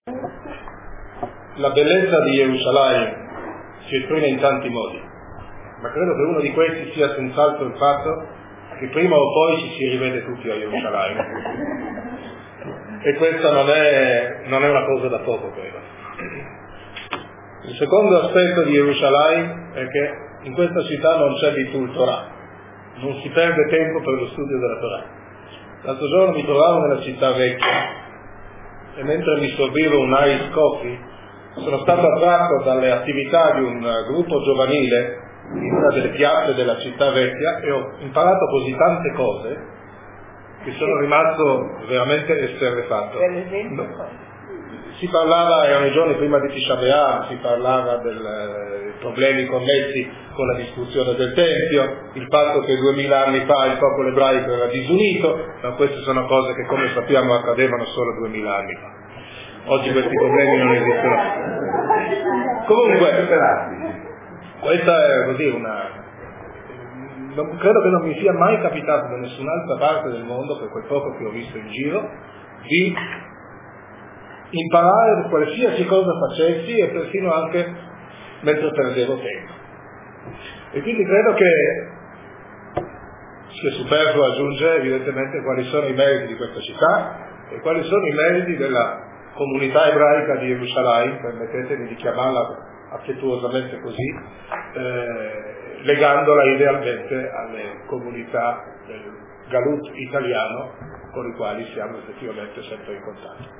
La bellezza di Gerusalemme si esprime in tanti modi, ma credo che uno di questi sia senz'altro il fatto che prima o poi ci si rivede tutti a Gerusalemme. E questa non è una cosa da poco, credo. Il secondo aspetto di Gerusalemme è che in questa città non c'è Bitul Torah, non si perde tempo per lo studio della Torah. L'altro giorno mi trovavo nella città vecchia e mentre mi sorbivo un ice coffee sono stato attratto dalle attività di un gruppo giovanile in una delle piazze della città vecchia e ho imparato così tante cose che sono rimasto veramente esterrefatto. Per esempio? Si parlava, erano i giorni prima di Tisha B'Av, si parlava dei problemi connessi con la distruzione del Tempio, il fatto che 2000 anni fa il popolo ebraico era disunito, ma queste sono cose che, come sappiamo, accadevano solo 2000 anni fa. Oggi questi problemi non esistono. Comunque, questa è così credo che non mi sia mai capitato da nessun'altra parte del mondo, per quel poco che ho visto in giro, di imparare qualsiasi cosa facessi e persino anche mentre perdevo tempo. E quindi credo che sia superfluo aggiungere evidentemente quali sono i meriti di questa città e quali sono i meriti della comunità ebraica di Gerusalemme, permettetemi di chiamarla affettuosamente così, legandola idealmente alle comunità del Galut italiano con i quali siamo effettivamente sempre in contatto.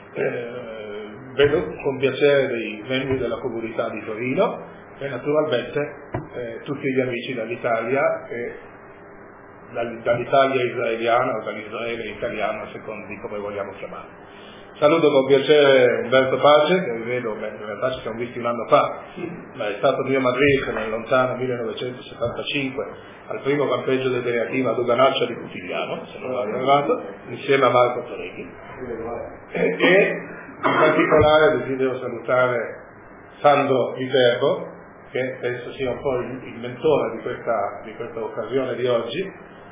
Vedo con piacere dei membri della comunità di Torino e naturalmente tutti gli amici dall'Italia e dall'Italia israeliana o dall'Israele italiano, a seconda di come vogliamo chiamarlo. Saluto con piacere Umberto Pace, che vedo, in realtà ci siamo visti un anno fa, ma è stato mio madrid nel lontano 1975 al primo campeggio del Beneativa a Doganaccia di Cutigliano, se non vado errato, insieme a Marco Torreghi. E in particolare desidero salutare Sandro Viterbo, che penso sia un po' il mentore di questa occasione di oggi,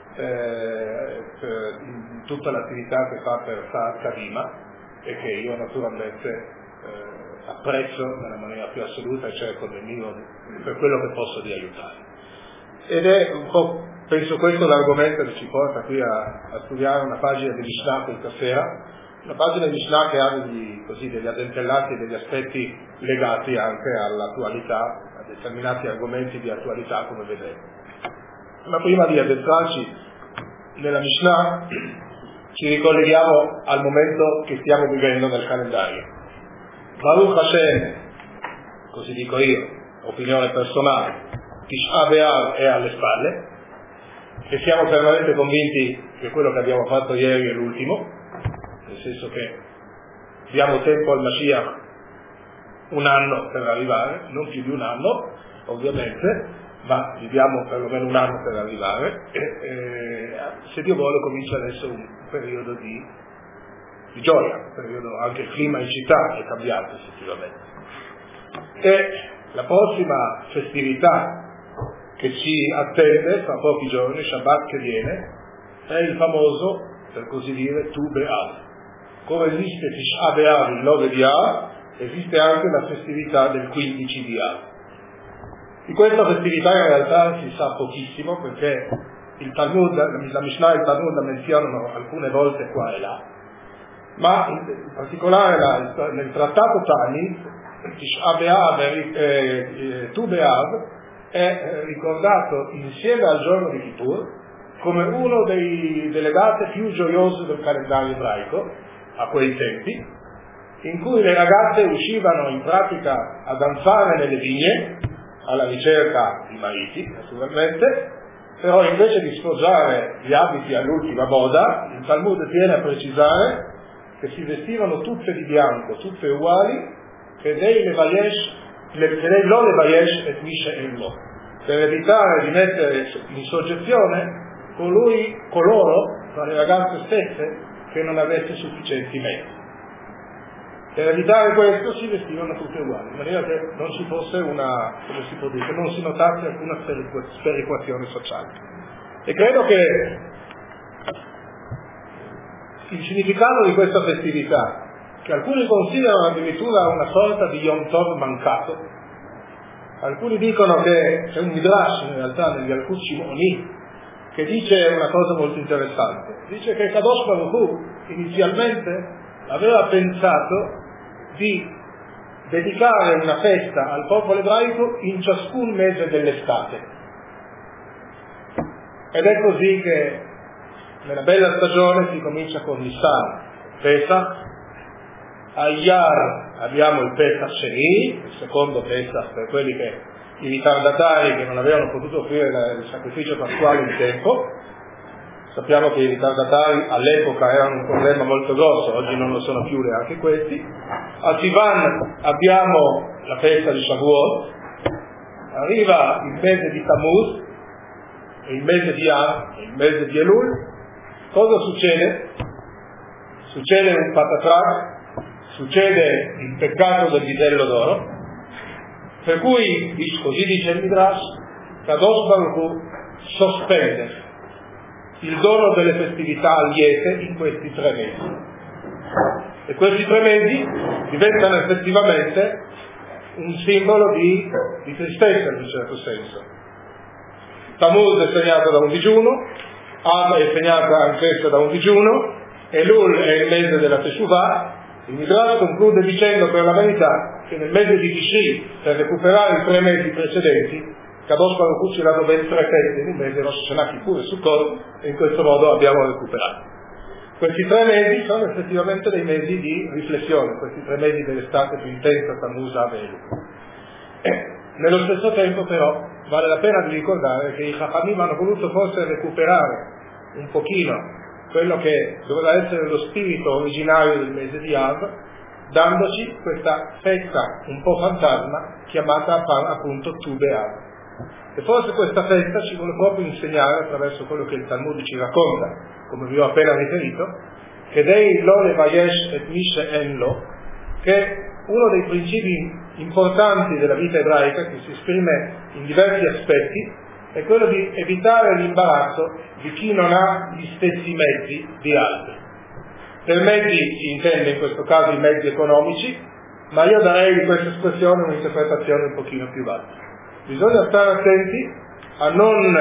per tutta l'attività che fa per Saad Kadima, e che io naturalmente apprezzo nella maniera più assoluta e cerco per quello che posso di aiutare. Ed è un po', penso, questo l'argomento che ci porta qui a studiare una pagina di Mishnah questa sera, una pagina di Mishnah che ha degli addentellati e degli aspetti legati anche all'attualità, a determinati argomenti di attualità, come vedremo. Ma prima di addentrarci nella Mishnah ci ricolleghiamo al momento che stiamo vivendo nel calendario. Baruch Hashem, così dico io, opinione personale, Tisha B'Av è alle spalle e siamo fermamente convinti che quello che abbiamo fatto ieri è l'ultimo, nel senso che diamo tempo al Mashiach un anno per arrivare, non più di un anno ovviamente, ma viviamo perlomeno un anno per arrivare e se Dio vuole comincia adesso un periodo di gioia, un periodo, anche il clima in città è cambiato effettivamente. E la prossima festività che ci attende fra pochi giorni, Shabbat che viene, è il famoso, per così dire, Tu B'Av. Come esiste Tisha B'Av il 9 di Av, esiste anche la festività del 15 di Av. Di questa festività in realtà si sa pochissimo perché il Talmud, la Mishnah e il Talmud la menzionano alcune volte qua e là, ma in particolare nel trattato Tani, Tisha B'Av, Tu B'Av è ricordato insieme al giorno di Kippur come uno delle date più gioiose del calendario ebraico a quei tempi, in cui le ragazze uscivano in pratica a danzare nelle vigne alla ricerca di mariti, naturalmente, però invece di sposare gli abiti all'ultima moda, il Talmud tiene a precisare che si vestivano tutte di bianco, tutte uguali, kedei lo levayesh et mishe ello, per evitare di mettere in soggezione coloro, tra le ragazze stesse, che non avesse sufficienti mezzi. Per evitare questo si vestivano tutte uguali, in maniera che non ci fosse che non si notasse alcuna sperequazione sociale. E credo che il significato di questa festività che alcuni considerano addirittura una sorta di Yom Tov mancato. Alcuni dicono che c'è un midrash in realtà negli Yalkut Shimoni che dice una cosa molto interessante. Dice che Kadosh Baruch Hu inizialmente aveva pensato di dedicare una festa al popolo ebraico in ciascun mese dell'estate. Ed è così che nella bella stagione si comincia con Nissan, Pesach. A Iyar abbiamo il Pesach Sheni, il secondo Pesach per quelli i ritardatari che non avevano potuto offrire il sacrificio pasquale in tempo. Sappiamo che i ritardatari all'epoca erano un problema molto grosso, oggi non lo sono più neanche questi. A Sivan abbiamo la festa di Shavuot, arriva il mese di Tammuz, il mese di Av, il mese di Elul. Cosa succede? Succede un patatras, succede il peccato del vitello d'oro, per cui, così dice il Midrash, Kadosh Baruch Hu sospende il dono delle festività liete in questi 3 mesi. E questi 3 mesi diventano effettivamente un simbolo di tristezza in un certo senso. Tammuz è segnato da un digiuno, Av è segnata anch'essa da un digiuno, Elul è il mese della Teshuvah. Il Midrash conclude dicendo per la verità che nel mese di Tishri, per recuperare i 3 mesi precedenti, Kadosh Baruch Hu ci ha dato ben 3 feste, un mese Rosh Hashanah, Kippur e Sukkot, e in questo modo abbiamo recuperato. Questi 3 mesi sono effettivamente dei mesi di riflessione, questi 3 mesi dell'estate più intensa, Tammuz, Av e Elul. Nello stesso tempo però vale la pena di ricordare che i Chachamim hanno voluto forse recuperare un pochino quello che doveva essere lo spirito originario del mese di Av, dandoci questa festa un po' fantasma chiamata appunto Tu B'Av. E forse questa festa ci vuole proprio insegnare, attraverso quello che il Talmud ci racconta, come vi ho appena riferito, che Dei lo levayesh et mishe en lo, che uno dei principi importanti della vita ebraica, che si esprime in diversi aspetti, è quello di evitare l'imbarazzo di chi non ha gli stessi mezzi di altri. Per mezzi si intende in questo caso i mezzi economici, ma io darei di questa espressione un'interpretazione un pochino più vasta. Bisogna stare attenti a non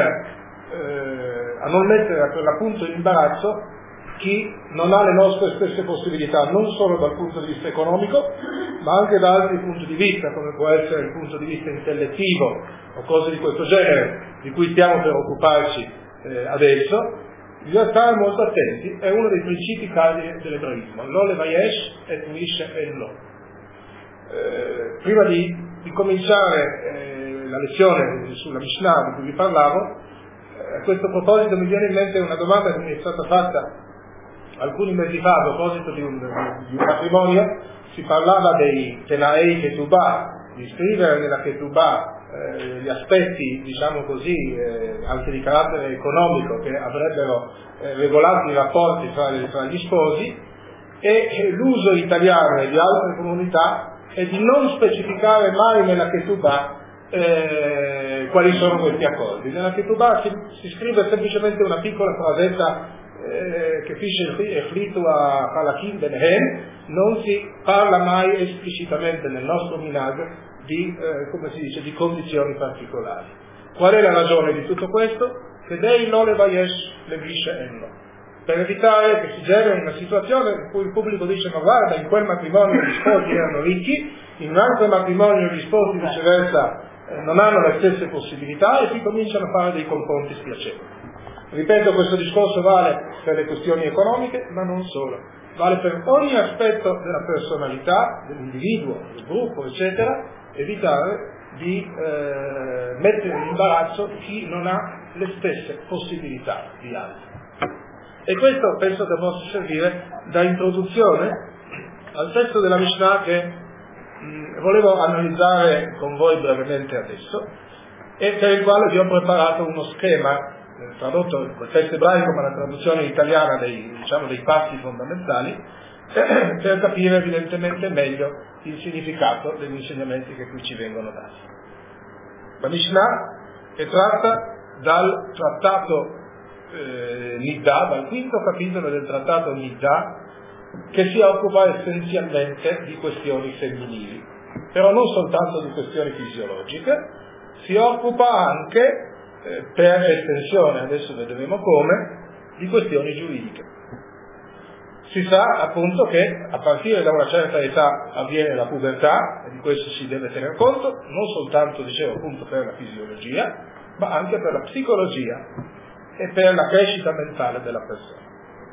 mettere per l'appunto in imbarazzo chi non ha le nostre stesse possibilità, non solo dal punto di vista economico, ma anche da altri punti di vista, come può essere il punto di vista intellettivo o cose di questo genere, di cui stiamo per occuparci adesso. Bisogna stare molto attenti, è uno dei principi cardine dell'ebraismo, lo levayesh et mishe en lo. Prima di cominciare la lezione sulla Mishnah di cui vi parlavo, a questo proposito mi viene in mente una domanda che mi è stata fatta alcuni mesi fa a proposito di un matrimonio. Si parlava dei Tenaei Ketubah, di scrivere nella Ketubah gli aspetti, diciamo così, anche di carattere economico, che avrebbero regolato i rapporti fra gli sposi, e l'uso italiano e di altre comunità è di non specificare mai nella Ketubah quali sono questi accordi. Nella Ketubah si scrive semplicemente una piccola frasetta che finisce Echlitu a Halakim Benehem, non si parla mai esplicitamente nel nostro minhag di, come si dice, di condizioni particolari. Qual è la ragione di tutto questo? Che Dei lo levayesh le mishe en lo, per evitare che si generi una situazione in cui il pubblico dice: ma guarda, in quel matrimonio gli sposi erano ricchi, in un altro matrimonio gli sposi viceversa non hanno le stesse possibilità, e si cominciano a fare dei confronti spiacevoli. Ripeto, questo discorso vale per le questioni economiche, ma non solo, vale per ogni aspetto della personalità, dell'individuo, del gruppo, eccetera. Evitare di mettere in imbarazzo chi non ha le stesse possibilità di altri. E questo penso che possa servire da introduzione al testo della Mishnah che volevo analizzare con voi brevemente adesso, e per il quale vi ho preparato uno schema tradotto col testo ebraico, ma la traduzione italiana dei passi fondamentali, per capire evidentemente meglio il significato degli insegnamenti che qui ci vengono dati. La Mishnah è tratta dal trattato Niddah, dal quinto capitolo del trattato Niddah, che si occupa essenzialmente di questioni femminili, però non soltanto di questioni fisiologiche, si occupa anche, per estensione, adesso vedremo come, di questioni giuridiche. Si sa appunto che a partire da una certa età avviene la pubertà, e di questo si deve tener conto, non soltanto, dicevo, appunto per la fisiologia, ma anche per la psicologia e per la crescita mentale della persona.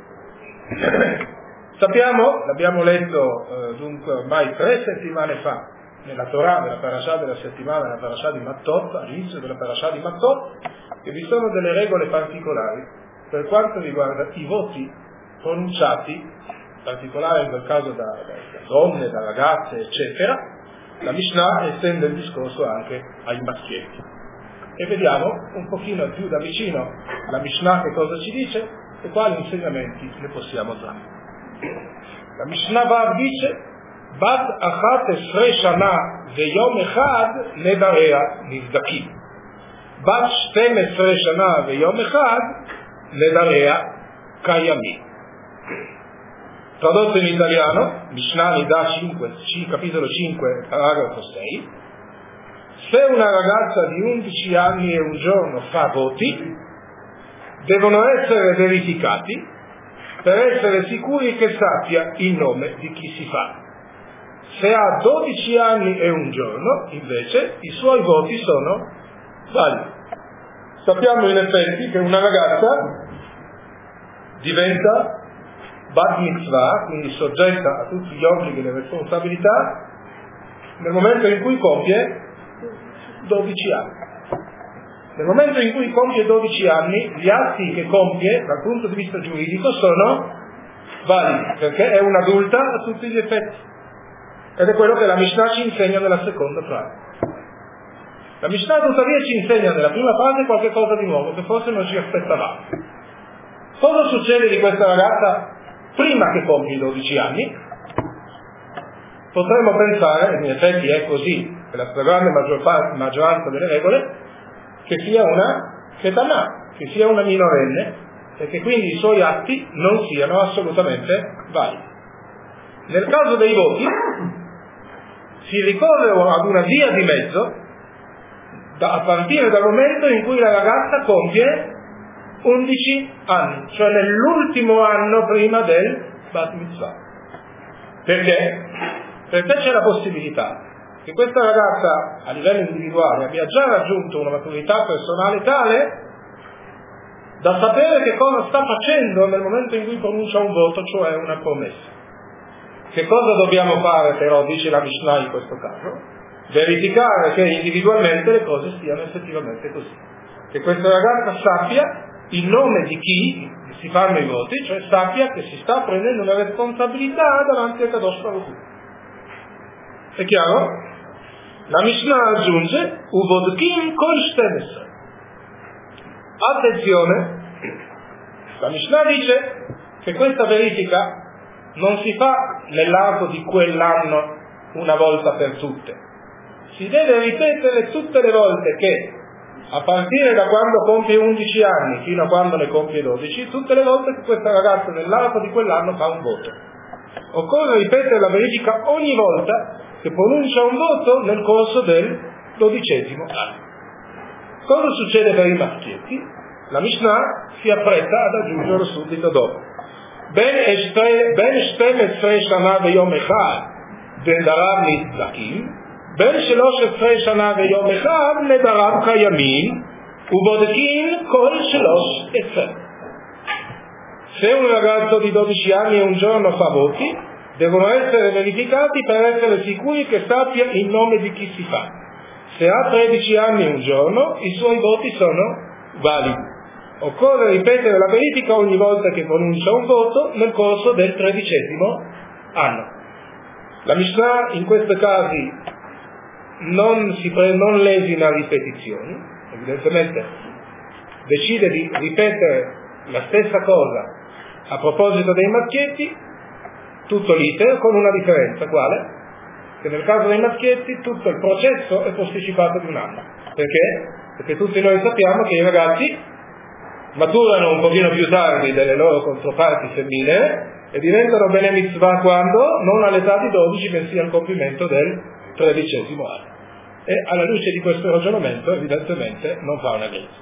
Sappiamo, l'abbiamo letto dunque ormai 3 settimane fa, nella Torah, nella parashah della settimana, nella parashah di Mattot, all'inizio della parashah di Mattot, che vi sono delle regole particolari per quanto riguarda i voti pronunciati, in particolare in quel caso da donne, da ragazze, eccetera. La Mishnah estende il discorso anche ai maschietti. E vediamo un pochino più da vicino la Mishnah che cosa ci dice e quali insegnamenti ne possiamo trarre. La Mishnah Vav dice: Bat achat esrei shana veyom echad nedarea nivdakim. Bat shtem esrei shana veyom echad nedarea kayamim. Tradotto in italiano, Mishnah Nida 5, capitolo 5, paragrafo 6. Se una ragazza di 11 anni e un giorno fa voti, devono essere verificati per essere sicuri che sappia il nome di chi si fa. Se ha 12 anni e un giorno, invece, i suoi voti sono validi. Sappiamo in effetti che una ragazza diventa Bat Mitzvah, quindi soggetta a tutti gli obblighi e le responsabilità, nel momento in cui compie 12 anni. Nel momento in cui compie 12 anni, gli atti che compie, dal punto di vista giuridico, sono validi, perché è un'adulta a tutti gli effetti. Ed è quello che la Mishnah ci insegna nella seconda frase. La Mishnah tuttavia ci insegna nella prima frase qualche cosa di nuovo, che forse non ci aspettavamo. Cosa succede di questa ragazza prima che compie i 12 anni? Potremmo pensare, e in effetti è così, per la stragrande maggioranza delle regole, che sia una Ketanah, che sia una minorenne, e che quindi i suoi atti non siano assolutamente validi. Nel caso dei voti si ricorre ad una via di mezzo a partire dal momento in cui la ragazza compie 11 anni, cioè nell'ultimo anno prima del Bat Mitzvah. Perché? Perché c'è la possibilità che questa ragazza a livello individuale abbia già raggiunto una maturità personale tale da sapere che cosa sta facendo nel momento in cui pronuncia un voto, cioè una promessa. Che cosa dobbiamo fare però, dice la Mishnah in questo caso? Verificare che individualmente le cose stiano effettivamente così. Che questa ragazza sappia il nome di chi si fanno i voti, cioè sappia che si sta prendendo una responsabilità davanti a Kadosh Baruch Hu. È chiaro? La Mishnah aggiunge Uvodkim kol 12. Attenzione, la Mishnah dice che questa verifica non si fa nell'arco di quell'anno una volta per tutte. Si deve ripetere tutte le volte che, a partire da quando compie 11 anni fino a quando ne compie 12, tutte le volte che questa ragazza nell'arco di quell'anno fa un voto. Occorre ripetere la verifica ogni volta che pronuncia un voto nel corso del 12° anno. Cosa succede per i maschietti? La Mishnah si appresta ad aggiungerlo subito dopo. Ben shtem esrei shana veyom echad nedarav nivdakim, ben shelosh esrei shana veyom echad nedarav kayamim, ubodkin kol shelosh esrei. Se un ragazzo di 12 anni e un giorno fa voti, devono essere verificati per essere sicuri che sappia il nome di chi si fa. Se ha 13 anni e un giorno, i suoi voti sono validi. Occorre ripetere la verifica ogni volta che pronuncia un voto nel corso del 13° anno. La Mishnah in questi casi non lesina ripetizioni, evidentemente decide di ripetere la stessa cosa a proposito dei maschietti, tutto l'iter, con una differenza, quale? Che nel caso dei maschietti tutto il processo è posticipato di un anno. Perché? Perché tutti noi sappiamo che i ragazzi maturano un pochino più tardi delle loro controparti femminili e diventano bene mitzvah quando? Non all'età di 12, bensì al compimento del 13° anno. E alla luce di questo ragionamento evidentemente non fa una grazia.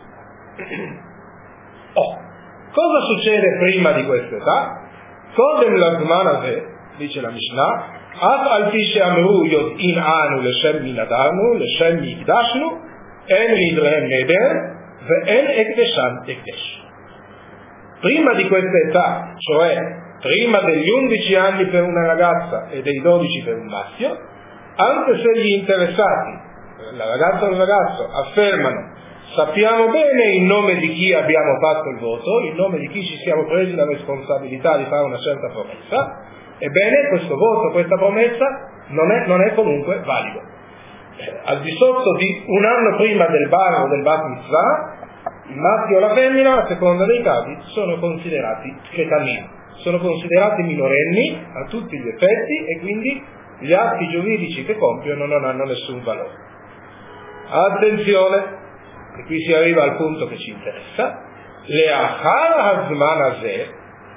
Cosa succede prima di questa età? Kodem lazman hazeh, dice la Mishnah, af al pi she'amru yod'in anu leshem minadarnu leshem mikdashnu en nidrehem neder ve'en ekdeshan ekdesh. Prima di questa età, cioè prima degli 11 anni per una ragazza e dei 12 per un maschio, anche se gli interessati, la ragazza o il ragazzo, affermano: sappiamo bene in nome di chi abbiamo fatto il voto, in nome di chi ci siamo presi la responsabilità di fare una certa promessa, ebbene questo voto, questa promessa non è comunque valido. Al di sotto di un anno prima del bar o del bat mitzvah, il maschio o la femmina, a seconda dei casi, sono considerati ketanim, sono considerati minorenni a tutti gli effetti e quindi gli atti giuridici che compiono non hanno nessun valore. Attenzione, e qui si arriva al punto che ci interessa, le achar hazman hazeh,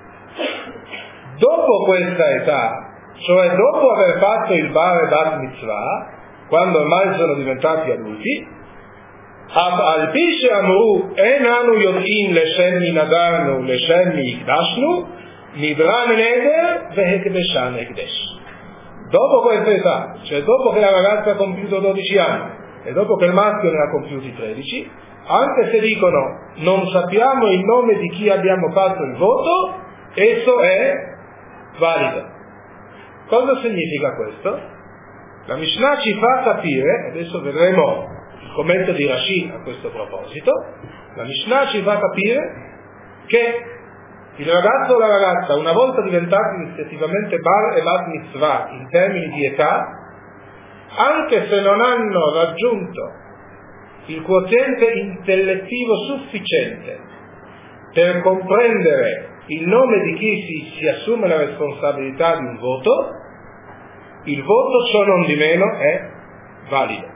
dopo questa età, cioè dopo aver fatto il bar e bat mitzvah, quando ormai sono diventati adulti, al pi she'amru en anu yod'in leshem minadarnu leshem mikdashnu nidran neder vehekdeshan ekdesh. Dopo questa età, cioè dopo che la ragazza ha compiuto 12 anni e dopo che il maschio ne ha compiuti 13, anche se dicono non sappiamo il nome di chi abbiamo fatto il voto, esso è valido. Cosa significa questo? La Mishnah ci fa capire, adesso vedremo il commento di Rashi a questo proposito, la Mishnah ci fa capire che il ragazzo o la ragazza, una volta diventati rispettivamente bar e bat mitzvah in termini di età, anche se non hanno raggiunto il quoziente intellettivo sufficiente per comprendere il nome di chi si assume la responsabilità di un voto, il voto ciò non di meno è valido.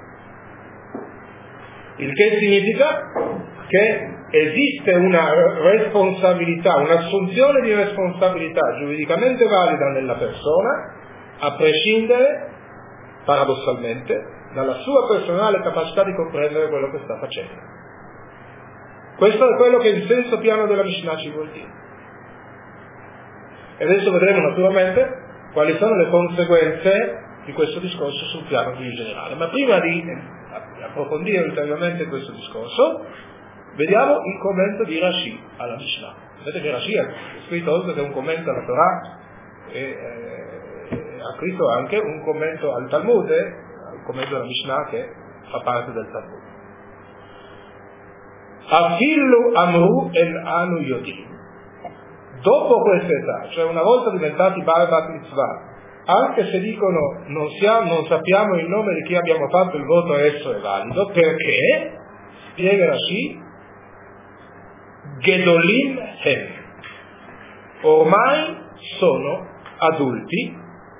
Il che significa che esiste una responsabilità, un'assunzione di responsabilità giuridicamente valida nella persona, a prescindere, paradossalmente, dalla sua personale capacità di comprendere quello che sta facendo. Questo è quello che il senso piano della Mishnah ci vuol dire. E adesso vedremo naturalmente quali sono le conseguenze di questo discorso sul piano più generale. Ma prima di approfondire ulteriormente questo discorso, vediamo il commento di Rashi alla Mishnah. Vedete che Rashi ha scritto, oltre che un commento alla Torah, ha scritto anche un commento al Talmud, un commento alla Mishnah che fa parte del Talmud. Afillu amru en anu yodim. Dopo questa età, cioè una volta diventati bar bat mitzvah, anche se dicono non sappiamo il nome di chi abbiamo fatto il voto, esso è valido, perché, spiega Rashi, Gedolim hem, ormai sono adulti,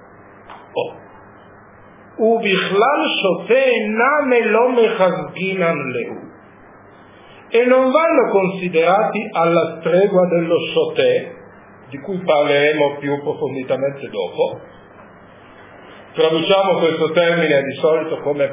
ubichlal shote name lo mechazginan lehu, e non vanno considerati alla stregua dello shote, di cui parleremo più approfonditamente dopo. Traduciamo questo termine di solito come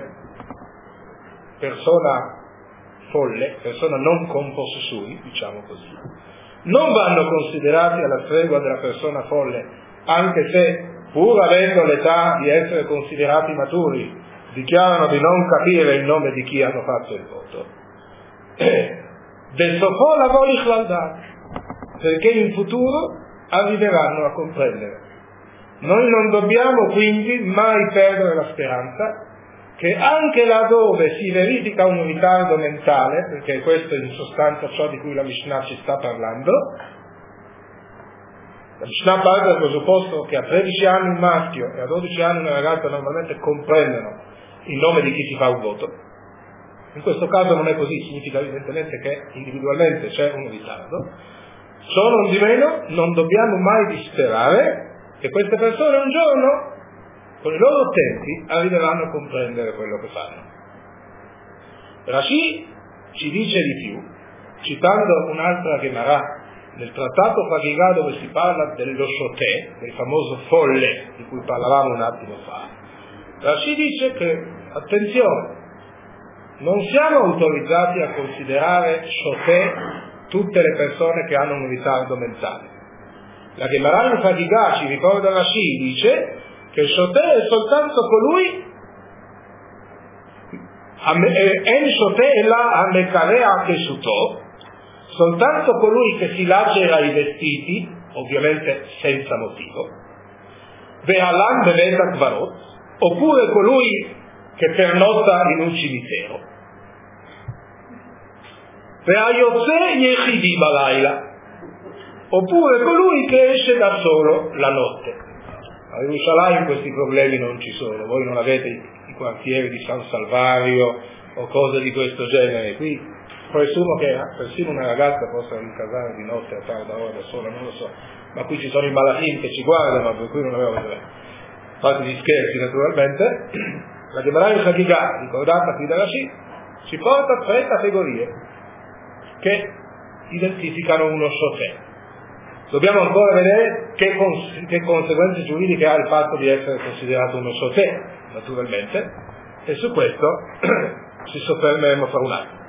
persona folle, persona non compossessui, diciamo così. Non vanno considerati alla stregua della persona folle, anche se, pur avendo l'età di essere considerati maturi, dichiarano di non capire il nome di chi hanno fatto il voto. Del sofò la volichlaldà, perché in futuro arriveranno a comprendere. Noi non dobbiamo quindi mai perdere la speranza che anche laddove si verifica un ritardo mentale, perché questo è in sostanza ciò di cui la Mishnah ci sta parlando, la Mishnah parte dal presupposto che a 13 anni un maschio e a 12 anni una ragazza normalmente comprendono il nome di chi si fa un voto. In questo caso non è così, significa evidentemente che individualmente c'è un ritardo. Ciò non di meno non dobbiamo mai disperare che queste persone un giorno, con i loro tempi, arriveranno a comprendere quello che fanno. Rashi ci dice di più, citando un'altra Gemara nel trattato Chagiga, dove si parla dello Shoté, del famoso folle di cui parlavamo un attimo fa, Rashi dice che, attenzione, non siamo autorizzati a considerare Shoté tutte le persone che hanno un ritardo mentale. La Gemara in Chagiga ci ricorda Rashi, dice che Shoté è soltanto colui en Shoté la Amekarea Keshuto, soltanto colui che si lacera i vestiti, ovviamente senza motivo, Ve'alan Bevet Akvarot, oppure colui che pernotta in un cimitero, Ve'ayotze Yechidi Balaila, oppure colui che esce da solo la notte. A Gerusalemme questi problemi non ci sono, voi non avete i quartieri di San Salvario o cose di questo genere. Qui presumo che persino una ragazza possa ricasare di notte a tarda ora da sola, non lo so, ma qui ci sono i malachim che ci guardano, per cui non avevo problemi. Fatti gli scherzi naturalmente. La Gemara in Chagiga, ricordata qui da Rashi, ci porta 3 categorie che identificano uno Shoté. Dobbiamo ancora vedere che conseguenze giuridiche ha il fatto di essere considerato uno Shoté, naturalmente, e su questo ci soffermeremo fra un attimo.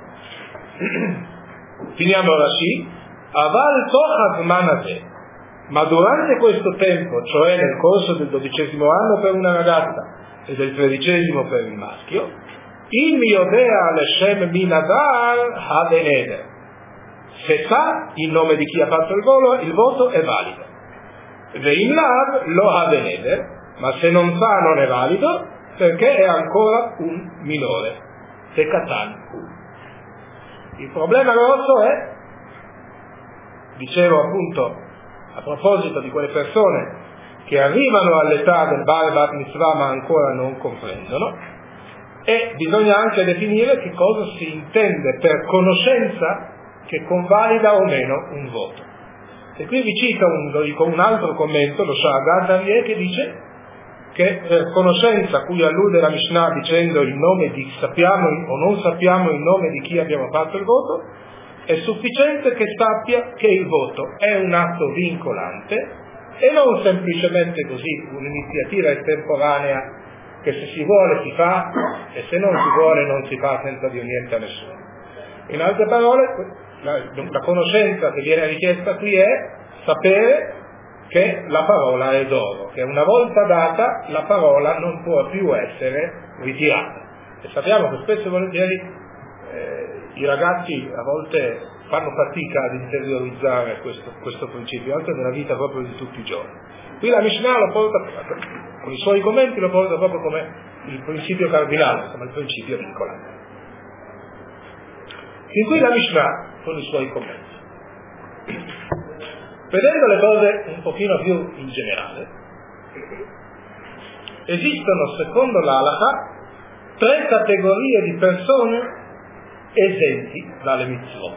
Finiamo Rashi. Aval tochaz manate, ma durante questo tempo, cioè nel corso del 12° anno per una ragazza e del 13° per il maschio, il miodea leshem minadar hadeneder, se sa il nome di chi ha fatto il voto è valido. Ve'im lav lo hadeneder, ma se non sa non è valido perché è ancora un minore, Tekatan. Il problema grosso è, dicevo appunto a proposito di quelle persone che arrivano all'età del Bar Bat Mitzvah ma ancora non comprendono, e bisogna anche definire che cosa si intende per conoscenza che convalida o meno un voto. E qui vi cito un altro commento, lo Sha'agat Aryeh, che dice che per conoscenza a cui allude la Mishnah dicendo il nome di sappiamo o non sappiamo il nome di chi abbiamo fatto il voto, è sufficiente che sappia che il voto è un atto vincolante e non semplicemente così un'iniziativa estemporanea che se si vuole si fa e se non si vuole non si fa senza dire niente a nessuno. In altre parole, la conoscenza che viene richiesta qui è sapere che la parola è d'oro, che una volta data la parola non può più essere ritirata. E sappiamo che spesso e volentieri i ragazzi a volte fanno fatica ad interiorizzare questo principio, anche nella vita proprio di tutti i giorni. Qui la Mishnah lo porta, con i suoi commenti, lo porta proprio come il principio cardinale, come il principio vincolante. Fin qui la Mishnah con i suoi commenti. Vedendo le cose un pochino più in generale, esistono, secondo l'Halakha, 3 categorie di persone esenti dalle mitzvot.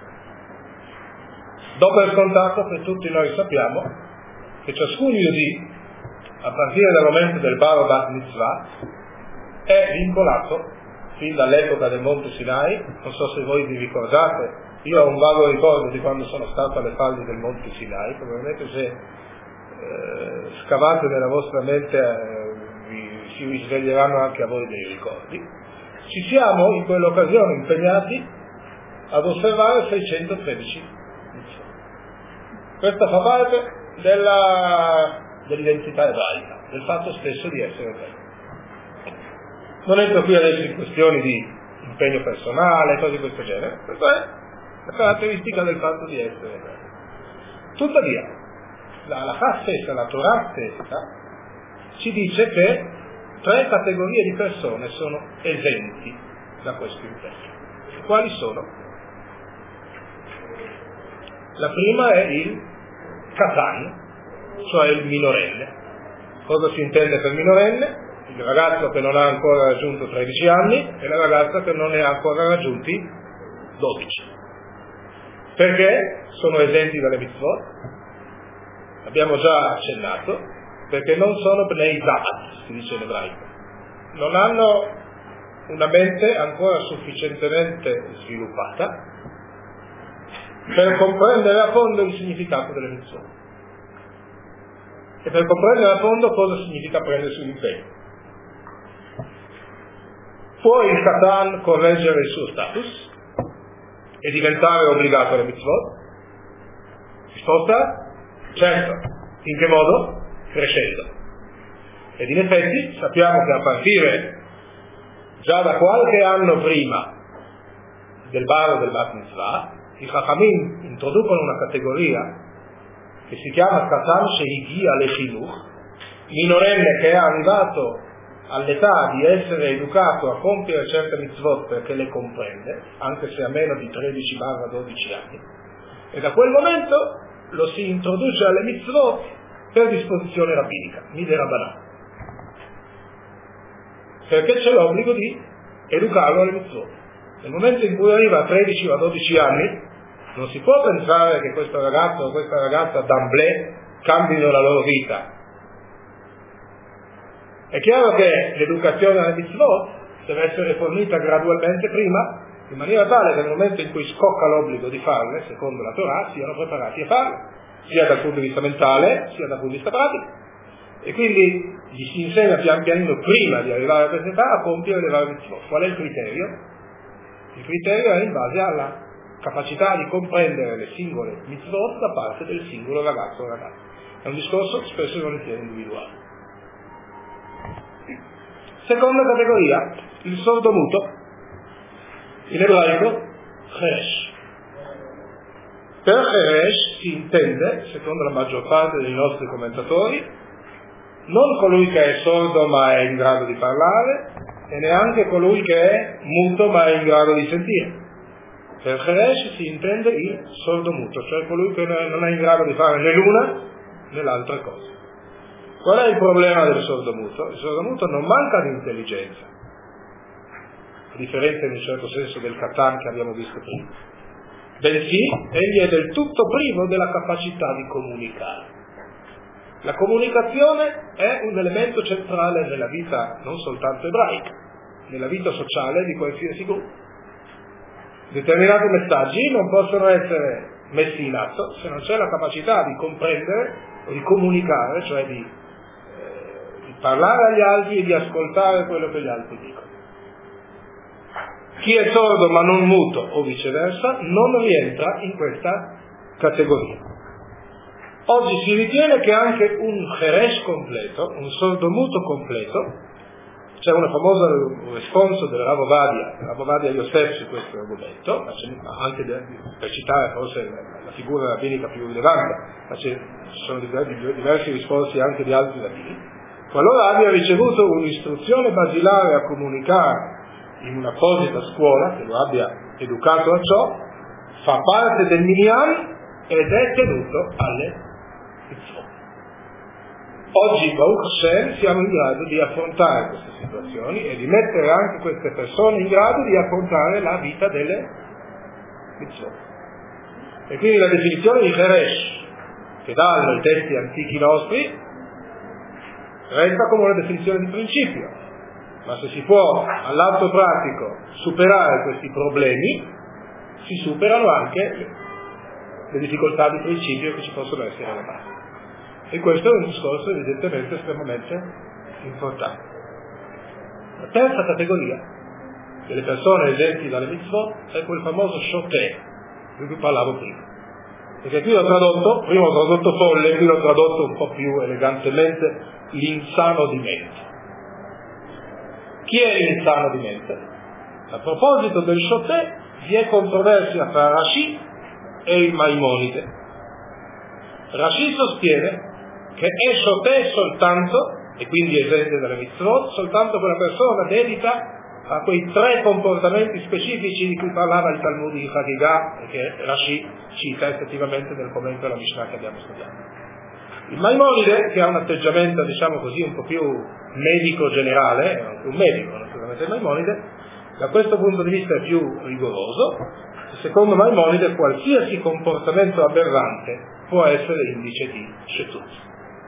Dopo il contatto che tutti noi sappiamo che ciascun Yehudi, a partire dal momento del Bar Bat Mitzvah, è vincolato fin dall'epoca del Monte Sinai. Non so se voi vi ricordate, io ho un vago ricordo di quando sono stato alle falde del Monte Sinai, probabilmente se scavate nella vostra mente si risveglieranno anche a voi dei ricordi. Ci siamo in quell'occasione impegnati ad osservare 613 mitzvot. Questa fa parte dell'identità ebraica, del fatto stesso di essere ebrei. Non entro qui adesso in questioni di impegno personale, cose di questo genere, questa è la caratteristica del fatto di essere ebrei. Tuttavia, la Halakha stessa, la Torah stessa, ci dice che 3 categorie di persone sono esenti da questo impegno. Quali sono? La prima è il Katan, cioè il minorenne. Cosa si intende per minorenne? Il ragazzo che non ha ancora raggiunto 13 anni e la ragazza che non ne ha ancora raggiunti 12. Perché sono esenti dalle mitzvot? Abbiamo già accennato, perché non sono bnei da'at, si dice in ebraico. Non hanno una mente ancora sufficientemente sviluppata per comprendere a fondo il significato delle mitzvot e per comprendere a fondo cosa significa prendersi un impegno. Può il Katan correggere il suo status e diventare obbligato alle mitzvot? Risposta? Certo. In che modo? Crescendo. Ed in effetti sappiamo che a partire già da qualche anno prima del bar o del bat mitzvah, i Chachamim introducono una categoria che si chiama Katan Shehigia Lechinuch, minorenne che è arrivato all'età di essere educato a compiere certe mitzvot perché le comprende, anche se a meno di 13-12 anni, e da quel momento lo si introduce alle mitzvot per disposizione rabbinica, mid'Rabbanan, perché c'è l'obbligo di educarlo alle mitzvot. Nel momento in cui arriva a 13 o a 12 anni, non si può pensare che questo ragazzo o questa ragazza d'amblè cambino la loro vita. È chiaro che l'educazione alle mitzvot deve essere fornita gradualmente prima, in maniera tale che nel momento in cui scocca l'obbligo di farle, secondo la Torah, siano preparati a farle, sia dal punto di vista mentale, sia dal punto di vista pratico. E quindi gli si insegna pian pianino, prima di arrivare a questa età, a compiere le varie mitzvot. Qual è il criterio? Il criterio è in base alla capacità di comprendere le singole mitzvot da parte del singolo ragazzo o ragazza. È un discorso spesso e volentieri individuale. Seconda categoria, il sordomuto, in ebraico Cheresh. Per Cheresh si intende, secondo la maggior parte dei nostri commentatori, non colui che è sordo ma è in grado di parlare, e neanche colui che è muto ma è in grado di sentire. Per Cheresh si intende il sordomuto, cioè colui che non è in grado di fare né l'una né l'altra cosa. Qual è il problema del sordomuto? Il sordomuto non manca di intelligenza, a differenza in un certo senso del Katan che abbiamo visto prima, bensì egli è del tutto privo della capacità di comunicare. La comunicazione è un elemento centrale nella vita non soltanto ebraica, nella vita sociale di qualsiasi gruppo. Determinati messaggi non possono essere messi in atto se non c'è la capacità di comprendere o di comunicare, cioè di parlare agli altri e di ascoltare quello che gli altri dicono. Chi è sordo ma non muto o viceversa non rientra in questa categoria. Oggi si ritiene che anche un Cheresh completo, un sordomuto completo, c'è una famosa responso del Rav Ovadia Yosef su questo argomento, anche per citare forse la figura rabbinica più rilevante, ma ci sono diversi risposti anche di altri rabbini. Qualora abbia ricevuto un'istruzione basilare a comunicare in un'apposita scuola, che lo abbia educato a ciò, fa parte del minyan ed è tenuto alle mitzvot. Oggi, Baruch Hashem, siamo in grado di affrontare queste situazioni e di mettere anche queste persone in grado di affrontare la vita delle mitzvot. E quindi la definizione di Cheresh, che danno i testi antichi nostri, resta come una definizione di principio, ma se si può all'atto pratico superare questi problemi, si superano anche le difficoltà di principio che ci possono essere alla base. E questo è un discorso evidentemente estremamente importante. La terza categoria delle persone esenti dalle mitzvot è quel famoso shoteh di cui parlavo prima. Perché qui l'ho tradotto, prima ho tradotto folle, qui l'ho tradotto un po' più elegantemente l'insano di mente. Chi è l'insano di mente? A proposito del shoteh vi è controversia tra Rashi e il Maimonide. Rashi sostiene che è shoteh soltanto, e quindi esente dalle mitzvot, soltanto quella persona dedita a quei 3 comportamenti specifici di cui parlava il Talmud di Hagigah e che Rashi cita effettivamente nel commento alla Mishnah che abbiamo studiato. Il Maimonide, che ha un atteggiamento, diciamo così, un po' più medico generale, anche un medico, naturalmente il Maimonide, da questo punto di vista è più rigoroso. Secondo Maimonide qualsiasi comportamento aberrante può essere indice di shetut.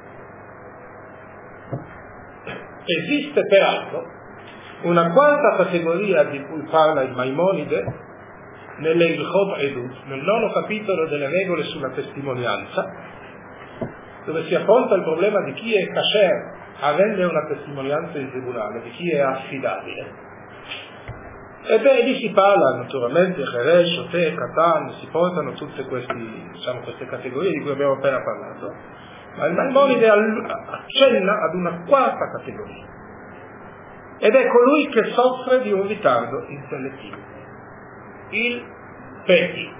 Esiste peraltro una quarta categoria di cui parla il Maimonide, nelle Ilchot Edut, nel 9° capitolo delle regole sulla testimonianza, dove si affronta il problema di chi è kasher a rendere una testimonianza in tribunale, di chi è affidabile. E lì si parla naturalmente Cheresh, Shoteh, Katan, si portano tutte queste categorie di cui abbiamo appena parlato, ma il Maimonide accenna ad una quarta categoria, ed è colui che soffre di un ritardo intellettivo, il Peti.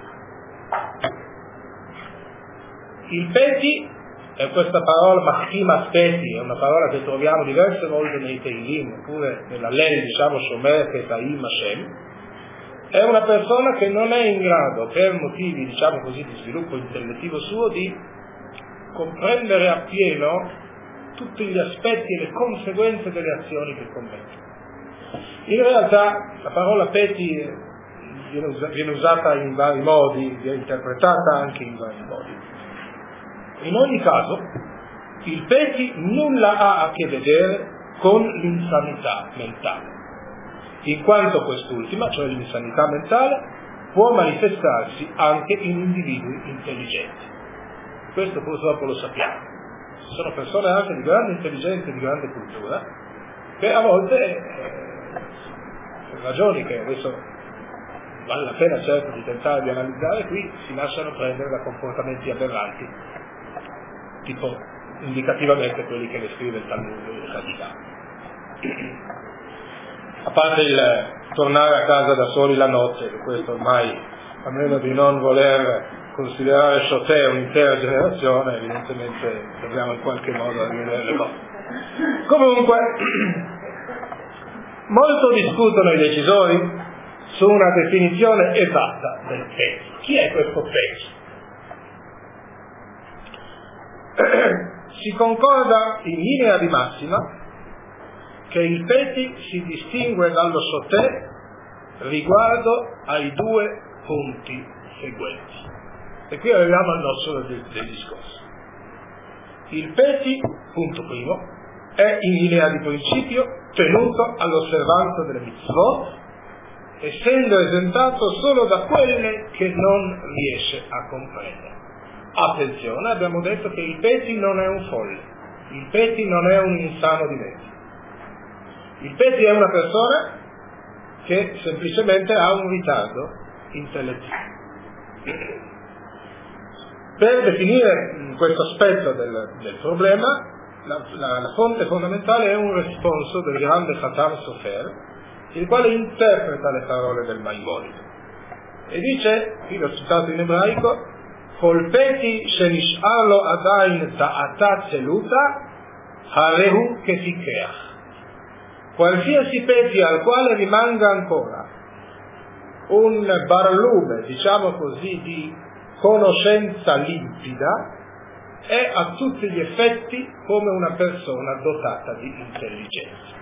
Il Peti è questa parola, Machima Peti, è una parola che troviamo diverse volte nei Teilim, oppure nella Lel, Shomer, Petaim, Hashem. È una persona che non è in grado, per motivi, di sviluppo intellettivo suo, di comprendere appieno tutti gli aspetti e le conseguenze delle azioni che commette. In realtà la parola Peti viene usata in vari modi, viene interpretata anche in vari modi. In ogni caso, il Peti nulla ha a che vedere con l'insanità mentale, in quanto quest'ultima, cioè l'insanità mentale, può manifestarsi anche in individui intelligenti. Questo purtroppo lo sappiamo. Ci sono persone anche di grande intelligenza e di grande cultura che a volte, per ragioni che adesso vale la pena certo di tentare di analizzare qui, si lasciano prendere da comportamenti aberranti, tipo indicativamente quelli che descrive il Talmud radicale. A parte il tornare a casa da soli la notte, questo ormai, a meno di non voler considerare Shoteh un'intera generazione, evidentemente dobbiamo in qualche modo rivedere le cose. Comunque, molto discutono i decisori su una definizione esatta del Peti. Chi è questo Peti? Si concorda in linea di massima che il Peti si distingue dallo Shoteh riguardo ai due punti seguenti. E qui arriviamo al nostro del discorso. Il Peti, punto primo, è in linea di principio tenuto all'osservanza delle mitzvot, essendo esentato solo da quelle che non riesce a comprendere. Attenzione, abbiamo detto che il Peti non è un folle, il Peti non è un insano di mente. Il Peti è una persona che semplicemente ha un ritardo intellettivo. Per definire questo aspetto del problema, la fonte fondamentale è un responso del grande Khatam Sofer, il quale interpreta le parole del Maimonide. E dice, qui l'ho citato in ebraico, Kol Peti shenish'ar adain da'ata tzeluta, harehu kefikeach. Qualsiasi Peti al quale rimanga ancora un barlume, diciamo così, di conoscenza limpida, è a tutti gli effetti come una persona dotata di intelligenza.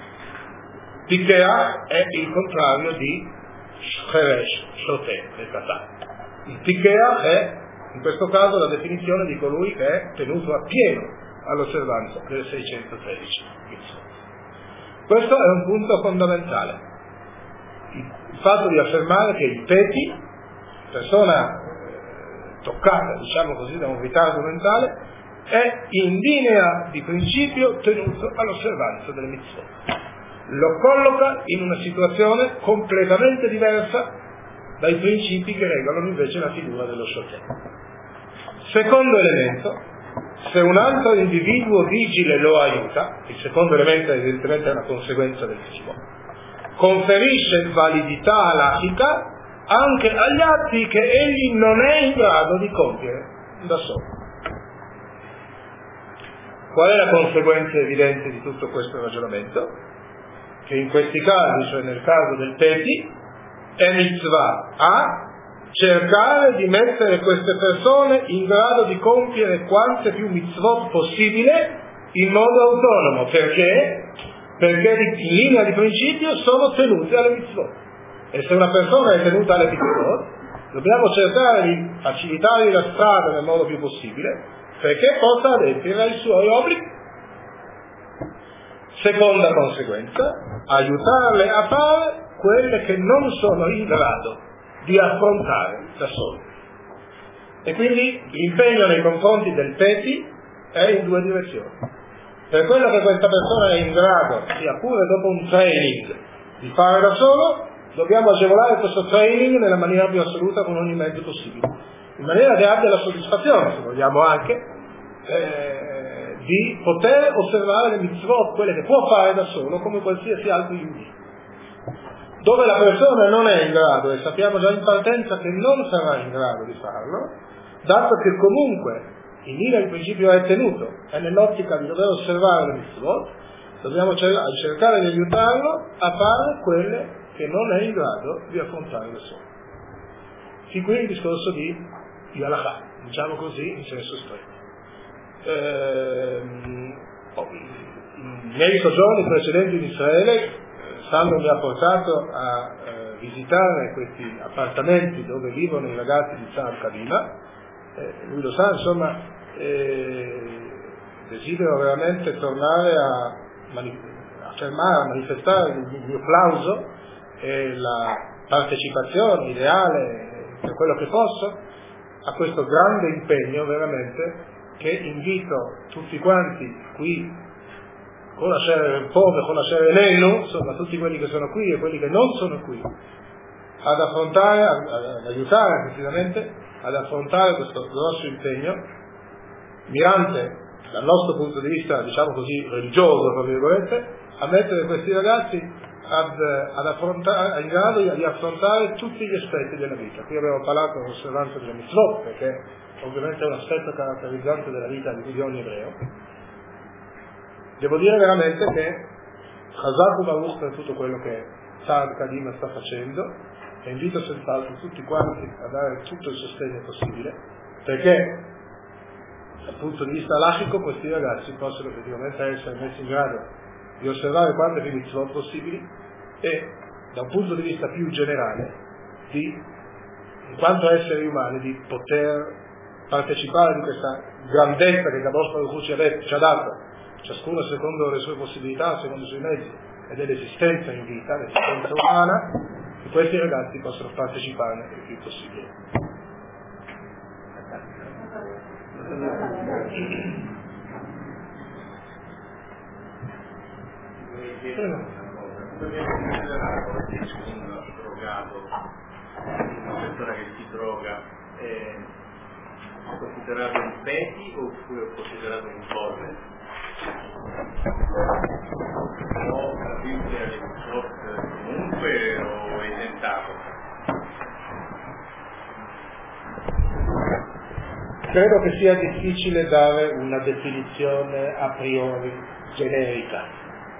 Tikea è il contrario di Cheresh, Shoteh e Katan. Il Tikea è, in questo caso, la definizione di colui che è tenuto appieno all'osservanza delle 613 mitzvot. Questo è un punto fondamentale. Il fatto di affermare che il Peti, persona toccata, diciamo così, da un ritardo mentale, è in linea di principio tenuto all'osservanza delle mitzvot. Lo colloca in una situazione completamente diversa dai principi che regolano invece la figura dello Shoteh. Secondo elemento, se un altro individuo vigile lo aiuta, il secondo elemento evidentemente è una conseguenza del primo, conferisce validità halachica anche agli atti che egli non è in grado di compiere da solo. Qual è la conseguenza evidente di tutto questo ragionamento? Che in questi casi, cioè nel caso del Peti, è mitzvah a cercare di mettere queste persone in grado di compiere quante più mitzvot possibile in modo autonomo. Perché? Perché in linea di principio sono tenute alle mitzvot. E se una persona è tenuta alle mitzvot, dobbiamo cercare di facilitargli la strada nel modo più possibile perché possa adempiere ai suoi obblighi. Seconda conseguenza, aiutarle a fare quelle che non sono in grado di affrontare da solo. E quindi l'impegno nei confronti del PETI è in due direzioni. Per quello che questa persona è in grado, sia pure dopo un training, di fare da solo, dobbiamo agevolare questo training nella maniera più assoluta con ogni mezzo possibile, in maniera che abbia la soddisfazione, se vogliamo anche, di poter osservare le mitzvot, quelle che può fare da solo, come qualsiasi altro yehudi. Dove la persona non è in grado, e sappiamo già in partenza che non sarà in grado di farlo, dato che comunque in linea il principio è tenuto, è nell'ottica di dover osservare le mitzvot, dobbiamo cercare di aiutarlo a fare quelle che non è in grado di affrontare da solo. Fin qui il discorso di halakha, diciamo così, in senso stretto. Nei soggiorni precedenti in Israele, Sandro mi ha portato a visitare questi appartamenti dove vivono i ragazzi di Tzar Kadima. Lui lo sa, insomma, desidero veramente tornare a manifestare il mio plauso e la partecipazione ideale per quello che posso a questo grande impegno veramente, che invito tutti quanti qui con la Shere Pove, con la Shere Nenu, insomma tutti quelli che sono qui e quelli che non sono qui, ad affrontare, ad aiutare effettivamente ad affrontare questo grosso impegno mirante dal nostro punto di vista, diciamo così, religioso, tra virgolette, a mettere questi ragazzi ad affrontare, in grado di affrontare tutti gli aspetti della vita. Qui abbiamo parlato dell'osservanza delle mitzvot, perché ovviamente è un aspetto caratterizzante della vita di ogni ebreo. Devo dire veramente che Chazak U'Baruch per tutto quello che Tzar Kadima sta facendo, e invito senz'altro tutti quanti a dare tutto il sostegno possibile, perché dal punto di vista halachico questi ragazzi possono effettivamente essere messi in grado di osservare quante più mitzvot possibili e da un punto di vista più generale in quanto esseri umani, di poter partecipare di questa grandezza che Kadosh Baruch Hu ci ha dato, ciascuno secondo le sue possibilità, secondo i suoi mezzi, e dell'esistenza in vita, l'esistenza umana, che questi ragazzi possono parteciparne il più possibile. Una persona che si droga è considerato un PETI oppure è considerato un forme? O adibile alle mitzvot comunque o è esentato? Credo che sia difficile dare una definizione a priori generica.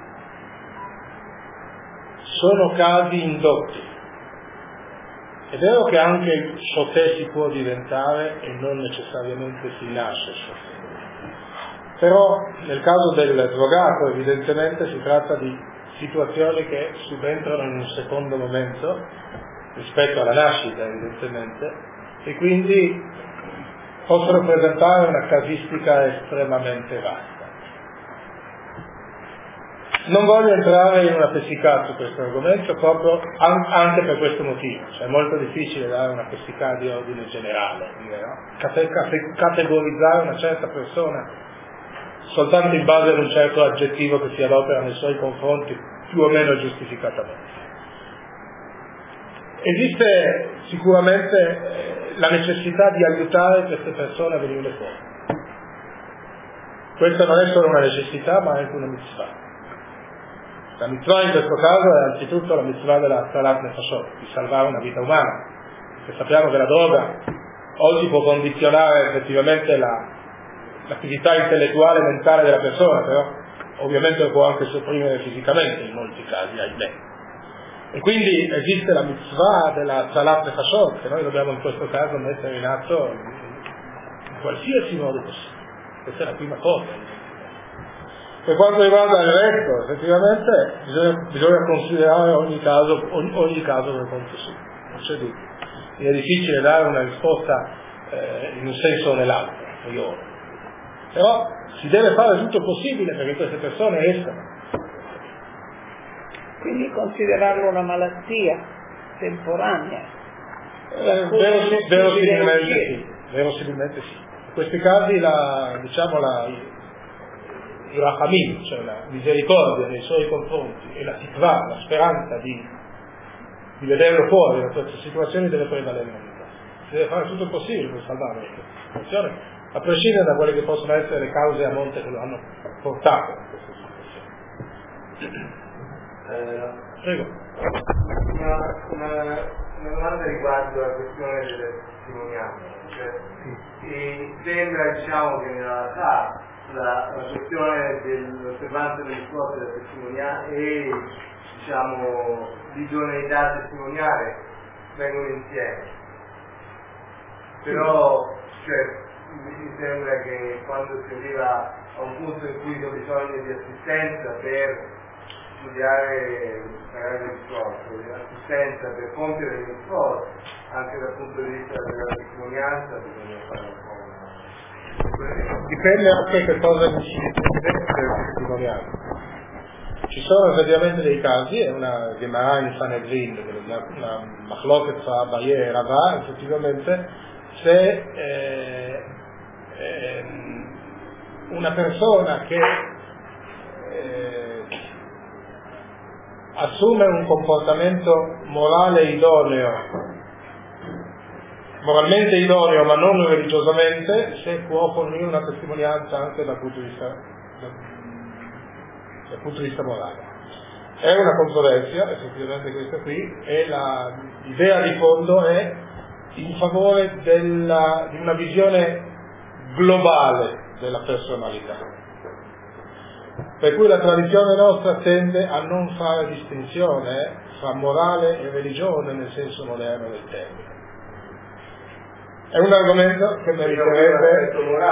Sono casi indotti. È vero che anche il sotè si può diventare e non necessariamente si nasce sotè. Però nel caso del drogato evidentemente si tratta di situazioni che subentrano in un secondo momento rispetto alla nascita evidentemente e quindi possono presentare una casistica estremamente vasta. Non voglio entrare in una pesicata su questo argomento proprio anche per questo motivo, cioè è molto difficile dare una pesicata di ordine generale, categorizzare una certa persona soltanto in base ad un certo aggettivo che si adopera nei suoi confronti più o meno giustificatamente. Esiste sicuramente la necessità di aiutare queste persone a venire fuori. Questa non è solo una necessità ma anche una mitzvah. La mitzvah in questo caso è anzitutto la mitzvah della Salat Nefashot, di salvare una vita umana, perché sappiamo che la droga oggi può condizionare effettivamente l'attività intellettuale e mentale della persona, però ovviamente lo può anche sopprimere fisicamente in molti casi, ahimè. E quindi esiste la mitzvah della Salat Nefashot, che noi dobbiamo in questo caso mettere in atto in qualsiasi modo possibile. Questa è la prima cosa. Per quanto riguarda il resto, effettivamente bisogna considerare ogni caso per conto suo, non c'è dubbio. È difficile dare una risposta in un senso o nell'altro, però si deve fare tutto il possibile perché queste persone escano. Quindi considerarlo una malattia temporanea. Verosimilmente sì. In questi casi il rachamim, cioè la misericordia nei suoi confronti e la tikva, la speranza di vederlo fuori da queste situazioni deve prevalere. Si deve fare tutto il possibile per salvare questa situazione, a prescindere da quelle che possono essere le cause a monte che lo hanno portato a questa situazione. Prego. Una domanda riguardo la questione delle testimonianze. Sembra che nella realtà la questione dell'osservanza delle quote da testimoniare e l'idoneità testimoniale vengono insieme. Però mi sembra che quando si arriva a un punto in cui c'è bisogno di assistenza per studiare magari il corso, l'assistenza per compiere gli sforzi, anche dal punto di vista della testimonianza, bisogna fare un po'. Dipende anche che cosa si intende per testimonianza. Ci sono effettivamente dei casi, è una Gemara in Sanhedrin, una Machloket fra Abaye e Rava, effettivamente, se una persona che assume un comportamento moralmente idoneo ma non religiosamente, se può fornire una testimonianza anche dal punto di vista morale. È una controversia, effettivamente questa qui, e l'idea di fondo è in favore di una visione globale della personalità. Per cui la tradizione nostra tende a non fare distinzione fra morale e religione nel senso moderno del termine. È un argomento che meriterebbe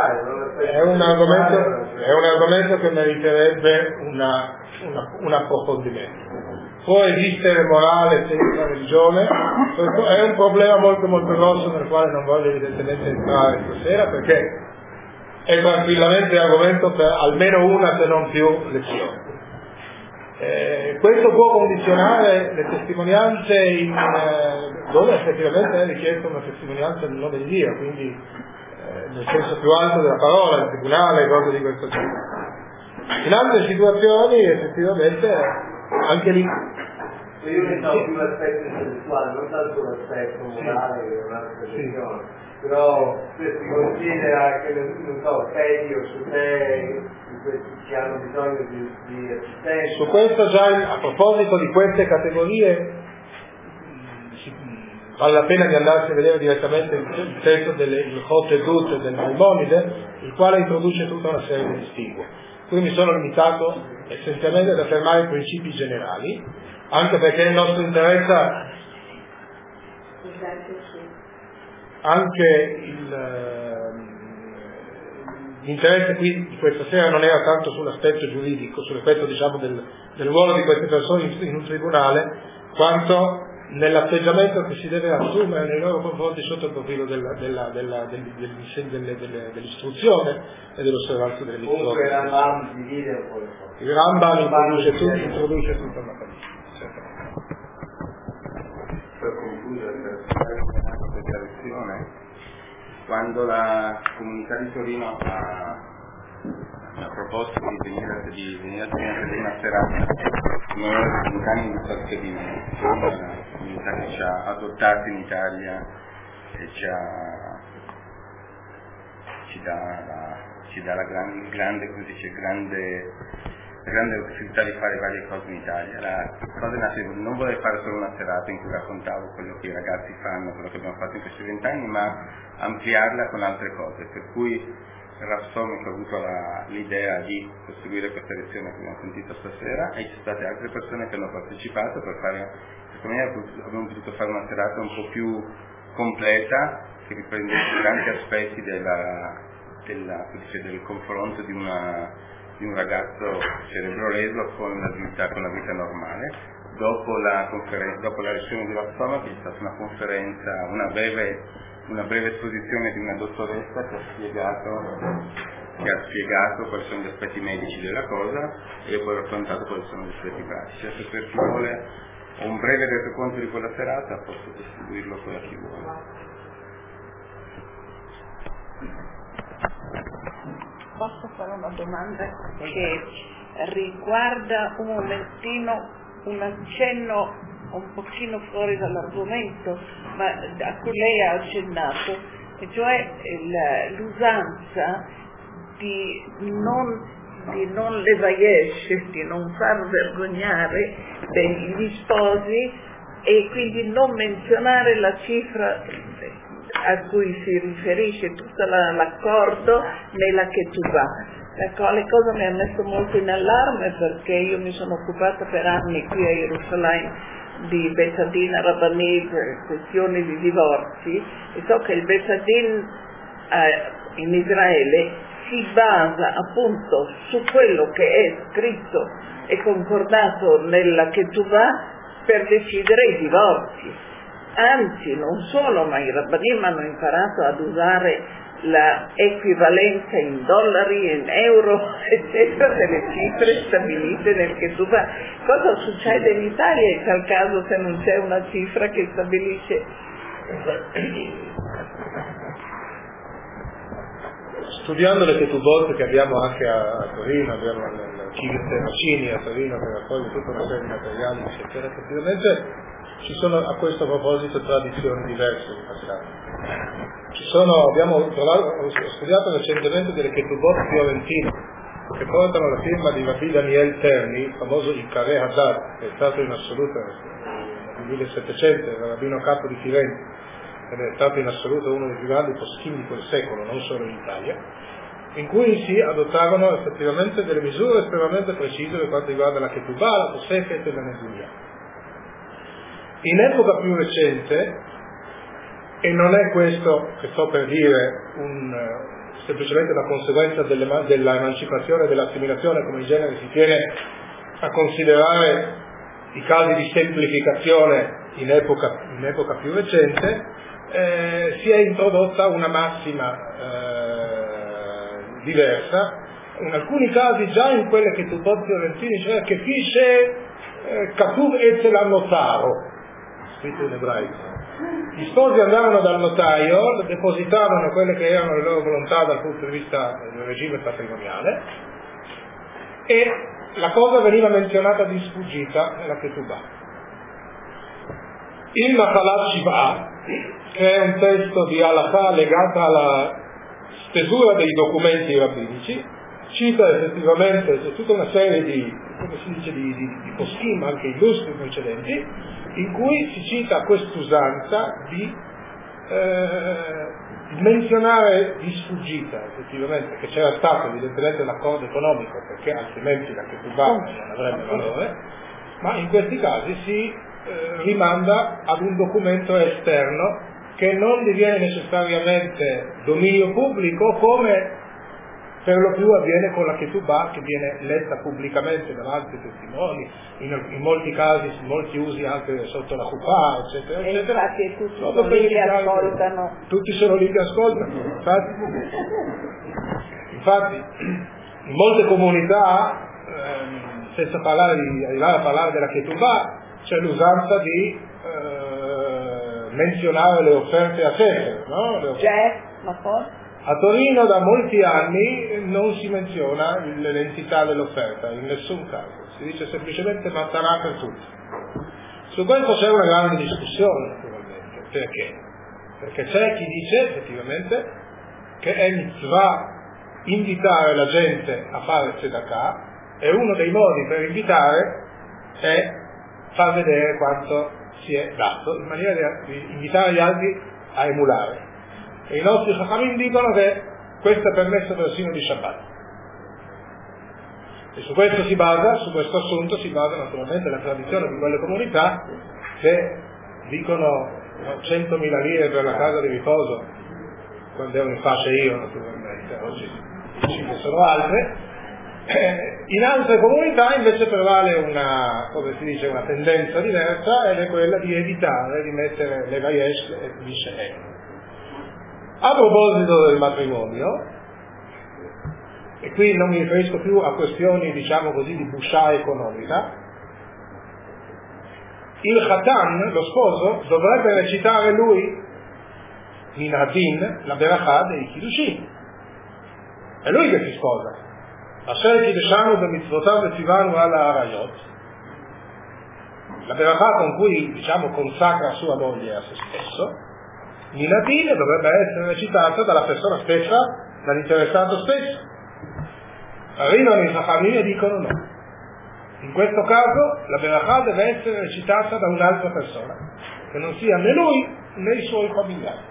un approfondimento. Può esistere morale senza religione? Questo è un problema molto molto grosso nel quale non voglio evidentemente entrare stasera, perché è tranquillamente argomento per almeno una se non più lezioni. Questo può condizionare le testimonianze dove effettivamente è richiesta una testimonianza nel nome di Dio, quindi nel senso più alto della parola, il tribunale, cose di questo genere. In altre situazioni effettivamente anche lì. Io ne so più l'aspetto intellettuale, non tanto l'aspetto morale che è un'altra questione. Però se si considera che pedi o su te che hanno bisogno di assistenza. Su questo già a proposito di queste categorie vale la pena di andarsi a vedere direttamente il testo del Hot del Maimonide, il quale introduce tutta una serie di distinguo. Quindi mi sono limitato essenzialmente ad affermare i principi generali, anche perché il nostro interessa anche l'interesse qui di questa sera non era tanto sull'aspetto giuridico, sull'aspetto del ruolo di queste persone in un tribunale, quanto nell'atteggiamento che si deve assumere nei loro confronti sotto il profilo dell'istruzione e dell'osservanza delle mitzvot. Comunque Rambam divide un po' le cose. Il Rambam introduce tutta una famiglia. Per concludere questa lezione, quando la comunità di Torino ha proposto di venire a tenere una serata come ora di 20 anni di Salcedino, una comunità che ci ha adottati in Italia e ci dà la grande possibilità di fare varie cose in Italia. La cosa nasce, non vorrei fare solo una serata in cui raccontavo quello che i ragazzi fanno, quello che abbiamo fatto in questi 20 anni, ma ampliarla con altre cose, per cui Rav Somik ha avuto l'idea di costruire questa lezione che abbiamo sentito stasera, e ci sono state altre persone che hanno partecipato per fare, secondo me abbiamo potuto fare una serata un po' più completa, che riprendesse grandi aspetti del confronto di un ragazzo cerebroleso con la vita normale. Dopo la lezione di Rav Somik c'è stata una conferenza, una breve esposizione di una dottoressa che ha spiegato quali sono gli aspetti medici della cosa, e poi ho raccontato quali sono gli aspetti pratici. Per chi vuole un breve resoconto di quella serata, posso distribuirlo poi a chi vuole. Posso fare una domanda che riguarda un momentino un accenno un pochino fuori dall'argomento, ma a cui lei ha accennato, e cioè l'usanza di non levayesh, di non far vergognare degli sposi e quindi non menzionare la cifra a cui si riferisce tutto l'accordo nella Ketubah. Ecco, le cose mi hanno messo molto in allarme, perché io mi sono occupata per anni qui a Gerusalemme di Bet Hadin Rabbani per questioni di divorzi, e so che il Bet Hadin in Israele si basa appunto su quello che è scritto e concordato nella Ketubah per decidere i divorzi. Anzi, non solo, ma i rabbanim hanno imparato ad usare la equivalenza in dollari, in euro, eccetera, delle cifre stabilite nel Ketubah. Cosa succede in Italia in tal caso se non c'è una cifra che stabilisce? Studiando le Ketubot che abbiamo anche a Torino, abbiamo nel Cini a Torino che raccoglie tutta una serie di materiali, eccetera, effettivamente ci sono a questo proposito tradizioni diverse in passato. Ho studiato recentemente delle Ketubot fiorentine che portano la firma di Rabbi Daniel Terni, il famoso Ikare Haddad, che è stato in assoluto nel 1700, il rabbino capo di Firenze, ed è stato in assoluto uno dei più grandi poskim di quel secolo, non solo in Italia, in cui si adottarono effettivamente delle misure estremamente precise per quanto riguarda la Ketubah, la Tosefet e la Nesulia. In epoca più recente, e non è questo che sto per dire semplicemente una conseguenza dell'emancipazione e dell'assimilazione, come in genere si tiene a considerare i casi di semplificazione in epoca più recente, si è introdotta una massima diversa, in alcuni casi già in quelle che tu fiorentini, cioè che fiche Katuv Etzel Notaro, scritto in ebraico. Gli sposi andavano dal notaio, depositavano quelle che erano le loro volontà dal punto di vista del regime patrimoniale, e la cosa veniva menzionata di sfuggita nella Ketubah. Il Nachalat Shivah, che è un testo di halakha legata alla stesura dei documenti rabbinici, cita effettivamente tutta una serie di, come si dice, di poskim, anche illustri precedenti, in cui si cita quest'usanza di menzionare di sfuggita effettivamente che c'era stato evidentemente l'accordo economico, perché altrimenti la Ketubah non avrebbe valore, ma in questi casi si rimanda ad un documento esterno che non diviene necessariamente dominio pubblico, come per lo più avviene con la Ketubah, che viene letta pubblicamente davanti ai testimoni, in molti casi, in molti usi anche sotto la Chuppah, eccetera, e eccetera. Infatti tutti sono lì che ascoltano. Tutti sono lì che ascoltano. Infatti in molte comunità, senza arrivare a parlare della Ketubah, c'è l'usanza di menzionare le offerte a sé, no? Ma poi? A Torino da molti anni non si menziona l'entità dell'offerta, in nessun caso, si dice semplicemente mattarà per tutti. Su questo c'è una grande discussione naturalmente, perché? Perché c'è chi dice effettivamente che è mitzvah invitare la gente a fare tzedakah, e uno dei modi per invitare è far vedere quanto si è dato, in maniera di invitare gli altri a emulare. E i nostri Chachamim dicono che questo è permesso persino di Shabbat. E su questo assunto si basa naturalmente la tradizione di quelle comunità che dicono 100.000 lire per la casa di riposo, quando ero in fascia io naturalmente, oggi ci sono altre. In altre comunità invece prevale una tendenza diversa, ed è quella di evitare di mettere le vayesh e mishe. A proposito del matrimonio, e qui non mi riferisco più a questioni, diciamo così, di buscià economica, il Khatan, lo sposo, dovrebbe recitare lui, Minadin, la Berachà dei Kiddushin. È lui che si sposa. Asher Kiddeshanu b'mitzvotav v'tzivanu ala arayot. La Berachà con cui, diciamo, consacra sua moglie a se stesso, Minadin dovrebbe essere recitata dalla persona stessa, dall'interessato stesso. Arrivano i Chachamim e dicono no. In questo caso la Berachà deve essere recitata da un'altra persona, che non sia né lui né i suoi familiari.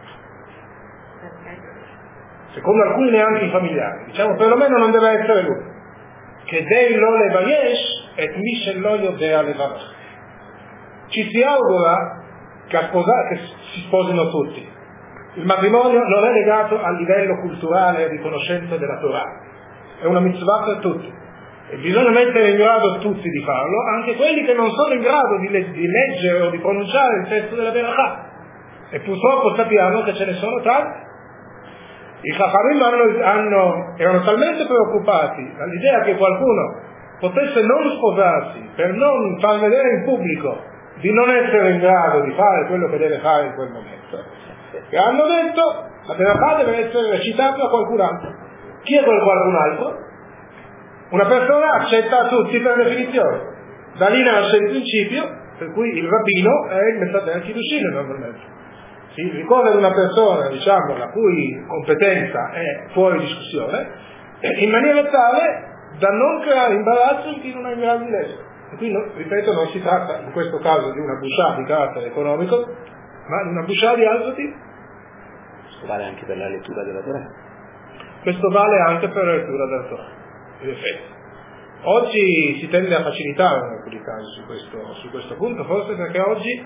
Secondo alcuni neanche i familiari, diciamo perlomeno non deve essere lui. Che dei lo levayesh et mishe lo yodea levarach. Ci si augura che si sposino tutti. Il matrimonio non è legato al livello culturale di conoscenza della Torah, è una mitzvah per tutti. E bisogna mettere in grado tutti di farlo, anche quelli che non sono in grado di leggere o di pronunciare il testo della Berachà. E purtroppo sappiamo che ce ne sono tanti. I Chachamim erano talmente preoccupati dall'idea che qualcuno potesse non sposarsi per non far vedere in pubblico di non essere in grado di fare quello che deve fare in quel momento, che hanno detto la Berachà deve essere recitata da qualcun altro. Chi è quel qualcun altro? Una persona accetta tutti per definizione. Da lì nasce il principio per cui il rabbino è il messaggero Kiddushin normalmente. Si ricorda di una persona, diciamo, la cui competenza è fuori discussione, in maniera tale da non creare imbarazzo in chi non è in grado di leggere. E qui, ripeto, non si tratta in questo caso di una bushà di carattere economico, ma di una bushà di altro tipo. Questo vale anche per la lettura della Torah. Questo vale anche per la lettura della Torah, in effetti. Oggi si tende a facilitare in alcuni casi su questo punto, forse perché oggi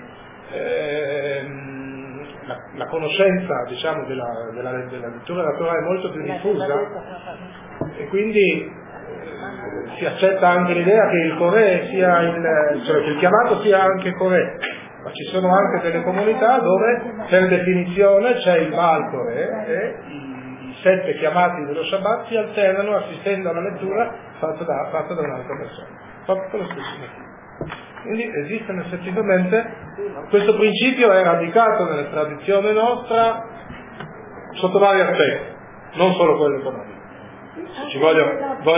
la conoscenza, diciamo, della lettura della Torah è molto più diffusa e quindi si accetta anche l'idea che il Corè sia cioè che il chiamato sia anche Corè, ma ci sono anche delle comunità dove per definizione c'è il Baal Corè e i 7 chiamati dello Shabbat si alternano assistendo alla lettura fatta da un'altra persona, proprio per lo stesso motivo. Quindi esistono effettivamente, questo principio è radicato nella tradizione nostra sotto vari aspetti, non solo quello economico. Ci voglio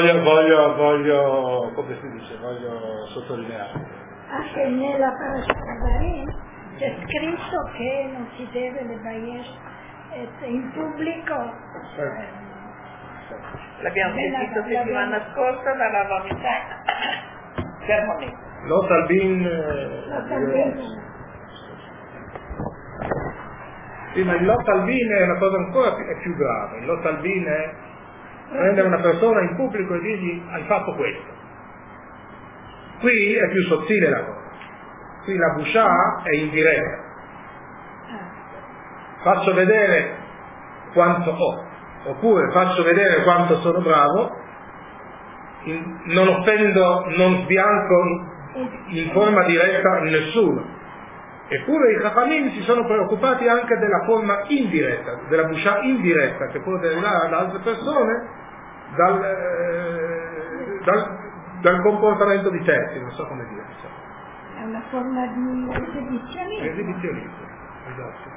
come si dice, voglio sottolineare. Anche nella Parashat Devarim c'è scritto che non si deve levayesh in pubblico. L'abbiamo sentito settimana scorsa dalla Vamita. Fermamente. Lot al-bin sì, ma il lot al-bin è una cosa ancora più grave. Il lot al-bin è prendere una persona in pubblico e dirgli hai fatto questo. Qui è più sottile la cosa, qui la bushà è indiretta, faccio vedere quanto ho, oppure faccio vedere quanto sono bravo, non offendo, non sbianco in forma diretta nessuno. Eppure i Chachamim si sono preoccupati anche della forma indiretta, della bushà indiretta che può derivare da altre persone dal comportamento di terzi, non so come dire. È una forma di esibizionismo. Esibizionismo, esatto.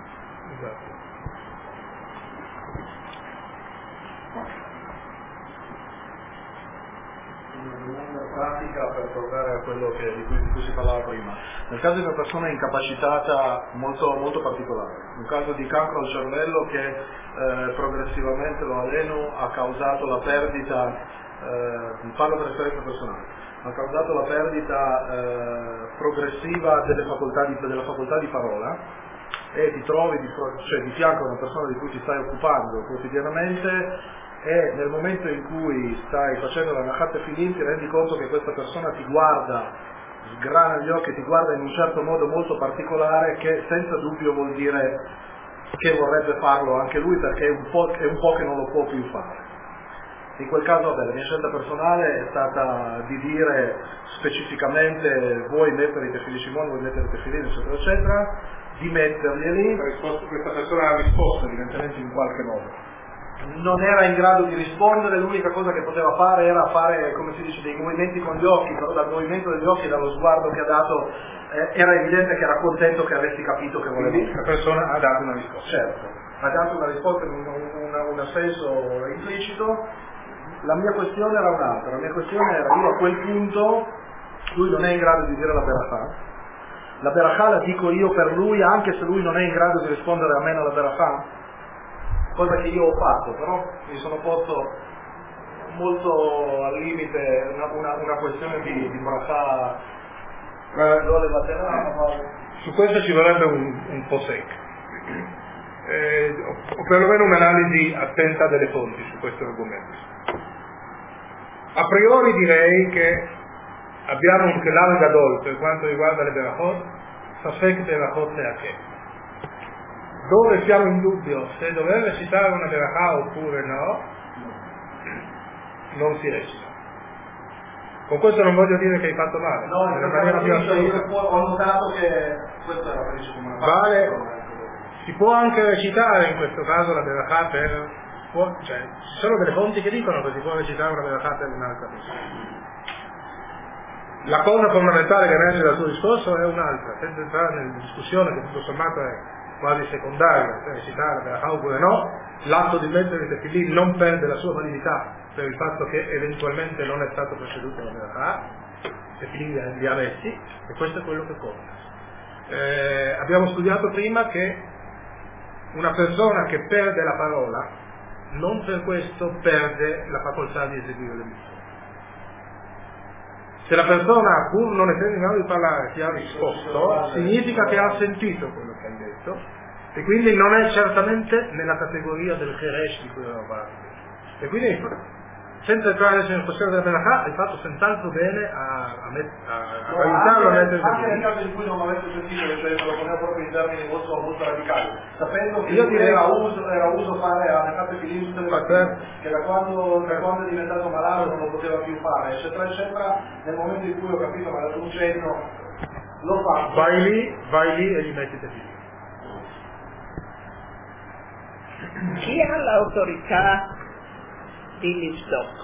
Pratica per tornare a quello di cui si parlava prima. Nel caso di una persona incapacitata molto, molto particolare, un caso di cancro al cervello che progressivamente lo aleno ha causato la perdita, parlo per esperienza personale, ha causato la perdita progressiva della facoltà di parola, e ti trovi di fianco a una persona di cui ti stai occupando quotidianamente, e nel momento in cui stai facendo la Nachat Tefillin ti rendi conto che questa persona ti guarda, sgrana gli occhi, ti guarda in un certo modo molto particolare, che senza dubbio vuol dire che vorrebbe farlo anche lui, perché è un po' che non lo può più fare. In quel caso, vabbè, la mia scelta personale è stata di dire specificamente vuoi mettere i tefillin Shimon, vuoi mettere i tefillin, eccetera eccetera, di metterglieli. Questa persona ha risposto evidentemente in qualche modo. Non era in grado di rispondere, l'unica cosa che poteva fare era fare, come si dice, dei movimenti con gli occhi, però dal movimento degli occhi e dallo sguardo che ha dato era evidente che era contento che avessi capito che volevo. Quindi la persona ha dato una risposta. Certo, ha dato una risposta in un senso implicito. La mia questione era un'altra, la mia questione era, io a quel punto, lui non è in grado di dire la berachà la dico io per lui, anche se lui non è in grado di rispondere a me nella berachà, cosa che io ho fatto, però mi sono posto molto al limite una questione di berachà. Su questo ci vorrebbe un po' secco, o perlomeno un'analisi attenta delle fonti su questo argomento. A priori direi che abbiamo un kelal gadol per quanto riguarda le berachot, safek berachot seake. Dove siamo in dubbio se dover recitare una berachà oppure no, non si recita. Con questo non voglio dire che hai fatto male, no, nella maniera più assoluta. Ho notato che questo era preso come una vale, si può anche recitare in questo caso la berachà per... cioè, ci sono delle fonti che dicono che si può recitare una berachà per un'altra persona. La cosa fondamentale che emerge dal suo discorso è un'altra, senza entrare nella discussione che tutto sommato è quasi secondaria, se recitare la berachà oppure no, l'atto di mettere il tefillin non perde la sua validità per il fatto che eventualmente non è stato preceduto la berachà, tefillin li ha messi, e questo è quello che conta. Abbiamo studiato prima che una persona che perde la parola non per questo perde la facoltà di eseguire le mitzvot. Se la persona, pur non essendo in grado di parlare, ti ha risposto, significa che ha sentito quello che hai detto, e quindi non è certamente nella categoria del Cheresh di cui avevamo parlato. E quindi, senza entrare adesso nel questione della berachà, hai fatto senz'altro bene a aiutarlo a mettere anche nel caso in cui non avesse sentito, cioè lo ponevo proprio in termini molto radicali, sapendo che io direi era uso fare a fatto che tutte le mattine, che da quando è diventato malato non lo poteva più fare, eccetera eccetera. Nel momento in cui ho capito, mi ha dato un cenno, l'ho fatto. Vai lì e gli metti te lì. Chi ha l'autorità di Livdok?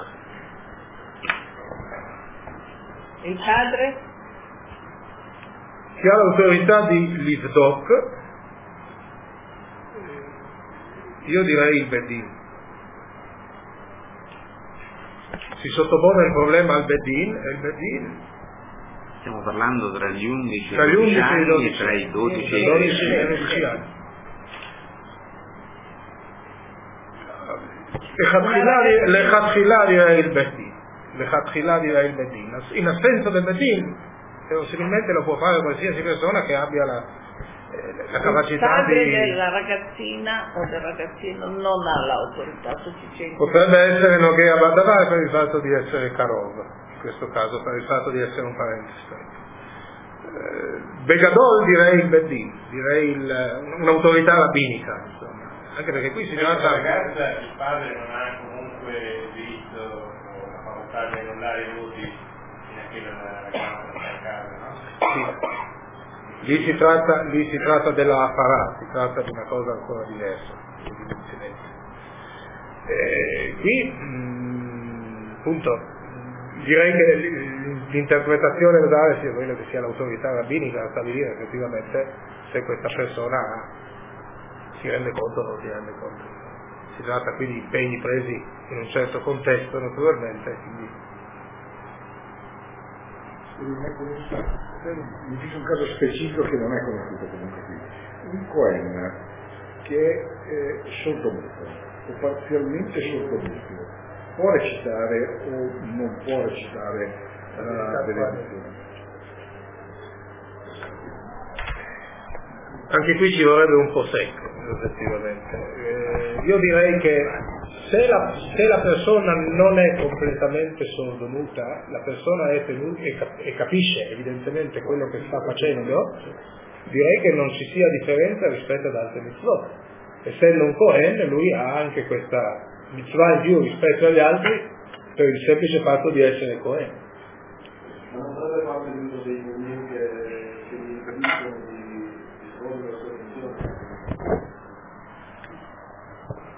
Il padre? Chi ha l'autorità di Livdok? Io direi il Bedin. Si sottopone il problema al Bedin e il Bedin. Stiamo parlando tra gli 11 e i 12 anni e tra i 12 e i 13 anni. לכתחילה direi il Bedin. לכתחילה direi il Bedin. In assenza del Bedin, possibilmente lo può fare qualsiasi persona che abbia la capacità il padre di... della ragazzina o del ragazzino non ha l'autorità sufficiente. Potrebbe essere Nogea Badavai per il fatto di essere Karov, in questo caso per il fatto di essere un parente stretto. Begadol direi il Bedin, direi un'autorità rabbinica, insomma. Anche perché qui si tratta... ragazza, il padre non ha comunque diritto o la facoltà di annullare i voti fino a che la ragazza sta a casa, no? Sì. Lì si tratta della Afara, si tratta di una cosa ancora diversa. Qui, appunto, direi che l'interpretazione da dare sia quella che sia l'autorità rabbinica a stabilire effettivamente se questa persona si rende conto o non si rende conto. Si tratta quindi di impegni presi in un certo contesto, naturalmente, quindi... Mi dice un caso specifico che non è conosciuto comunque qui. Un Cohen che è sordomuto o parzialmente sordomuto può recitare o non può recitare la benedizione? Anche qui ci vorrebbe un po' secco, effettivamente. Io direi che se la persona non è completamente sordomuta, la persona è tenuta e capisce evidentemente quello che sta facendo, direi che non ci sia differenza rispetto ad altre mitzvot. Essendo un Kohen, lui ha anche questa mitzvah in più rispetto agli altri per il semplice fatto di essere Kohen. Ma non sarebbe parte di uno dei movimenti che gli impediscono di svolgere la sua funzione?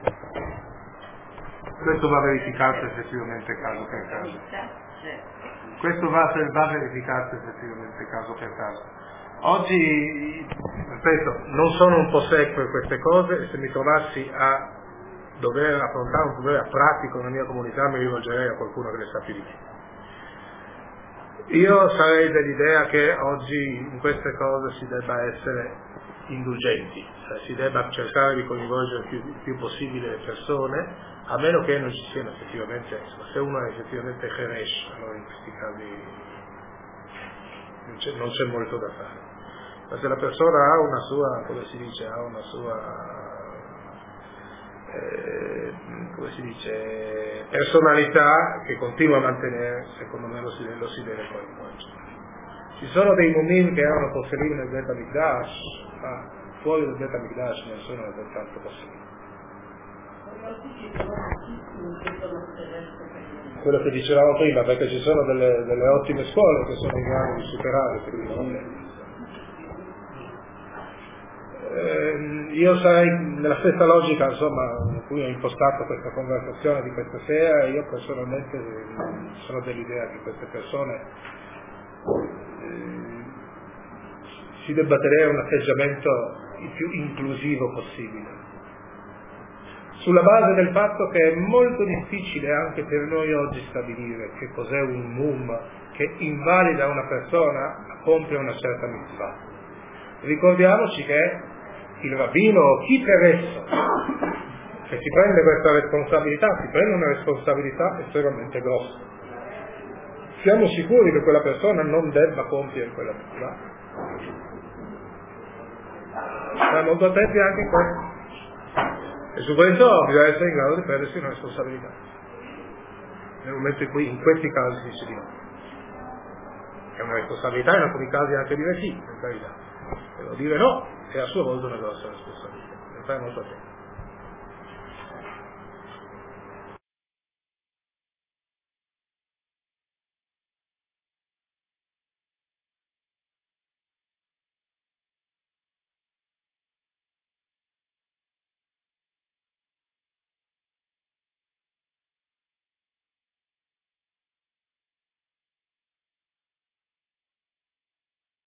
Questo va verificato effettivamente caso per caso. questo va verificato effettivamente caso per caso. Oggi, ripeto, non sono un po' secco in queste cose, e se mi trovassi a dover affrontare un problema pratico nella mia comunità mi rivolgerei a qualcuno che ne sa più di me. Io sarei dell'idea che oggi in queste cose si debba essere indulgenti, cioè si debba cercare di coinvolgere il più possibile le persone, a meno che non ci siano effettivamente, se uno è effettivamente Heresh, allora in questi casi non c'è molto da fare. Ma se la persona ha una sua, come si dice, personalità che continua a mantenere, secondo me lo si deve coinvolgere. Ci sono dei mu'min che erano posseduti nel Bet HaMikdash, ma fuori del Bet HaMikdash ne sono altrettanto possibili. Quello che dicevamo prima, perché ci sono delle ottime scuole che sono in grado di superare questi problemi. Io sarei nella stessa logica, insomma, in cui ho impostato questa conversazione di questa sera. Io personalmente sono dell'idea che queste persone si debba tenere un atteggiamento il più inclusivo possibile, sulla base del fatto che è molto difficile anche per noi oggi stabilire che cos'è un mum che invalida una persona a compiere una certa mitzvah. Ricordiamoci che il rabbino o chi per esso che si prende questa responsabilità, si prende una responsabilità estremamente grossa. Siamo sicuri che quella persona non debba compiere quella mitzvah? Ma molto attenti anche in questo. E su questo bisogna essere in grado di prendersi una responsabilità. Nel momento in cui in questi casi si dice di no. È una responsabilità, in alcuni casi anche dire sì, in verità. Però dire no è a sua volta una grossa responsabilità. Bisogna fare molto attenti.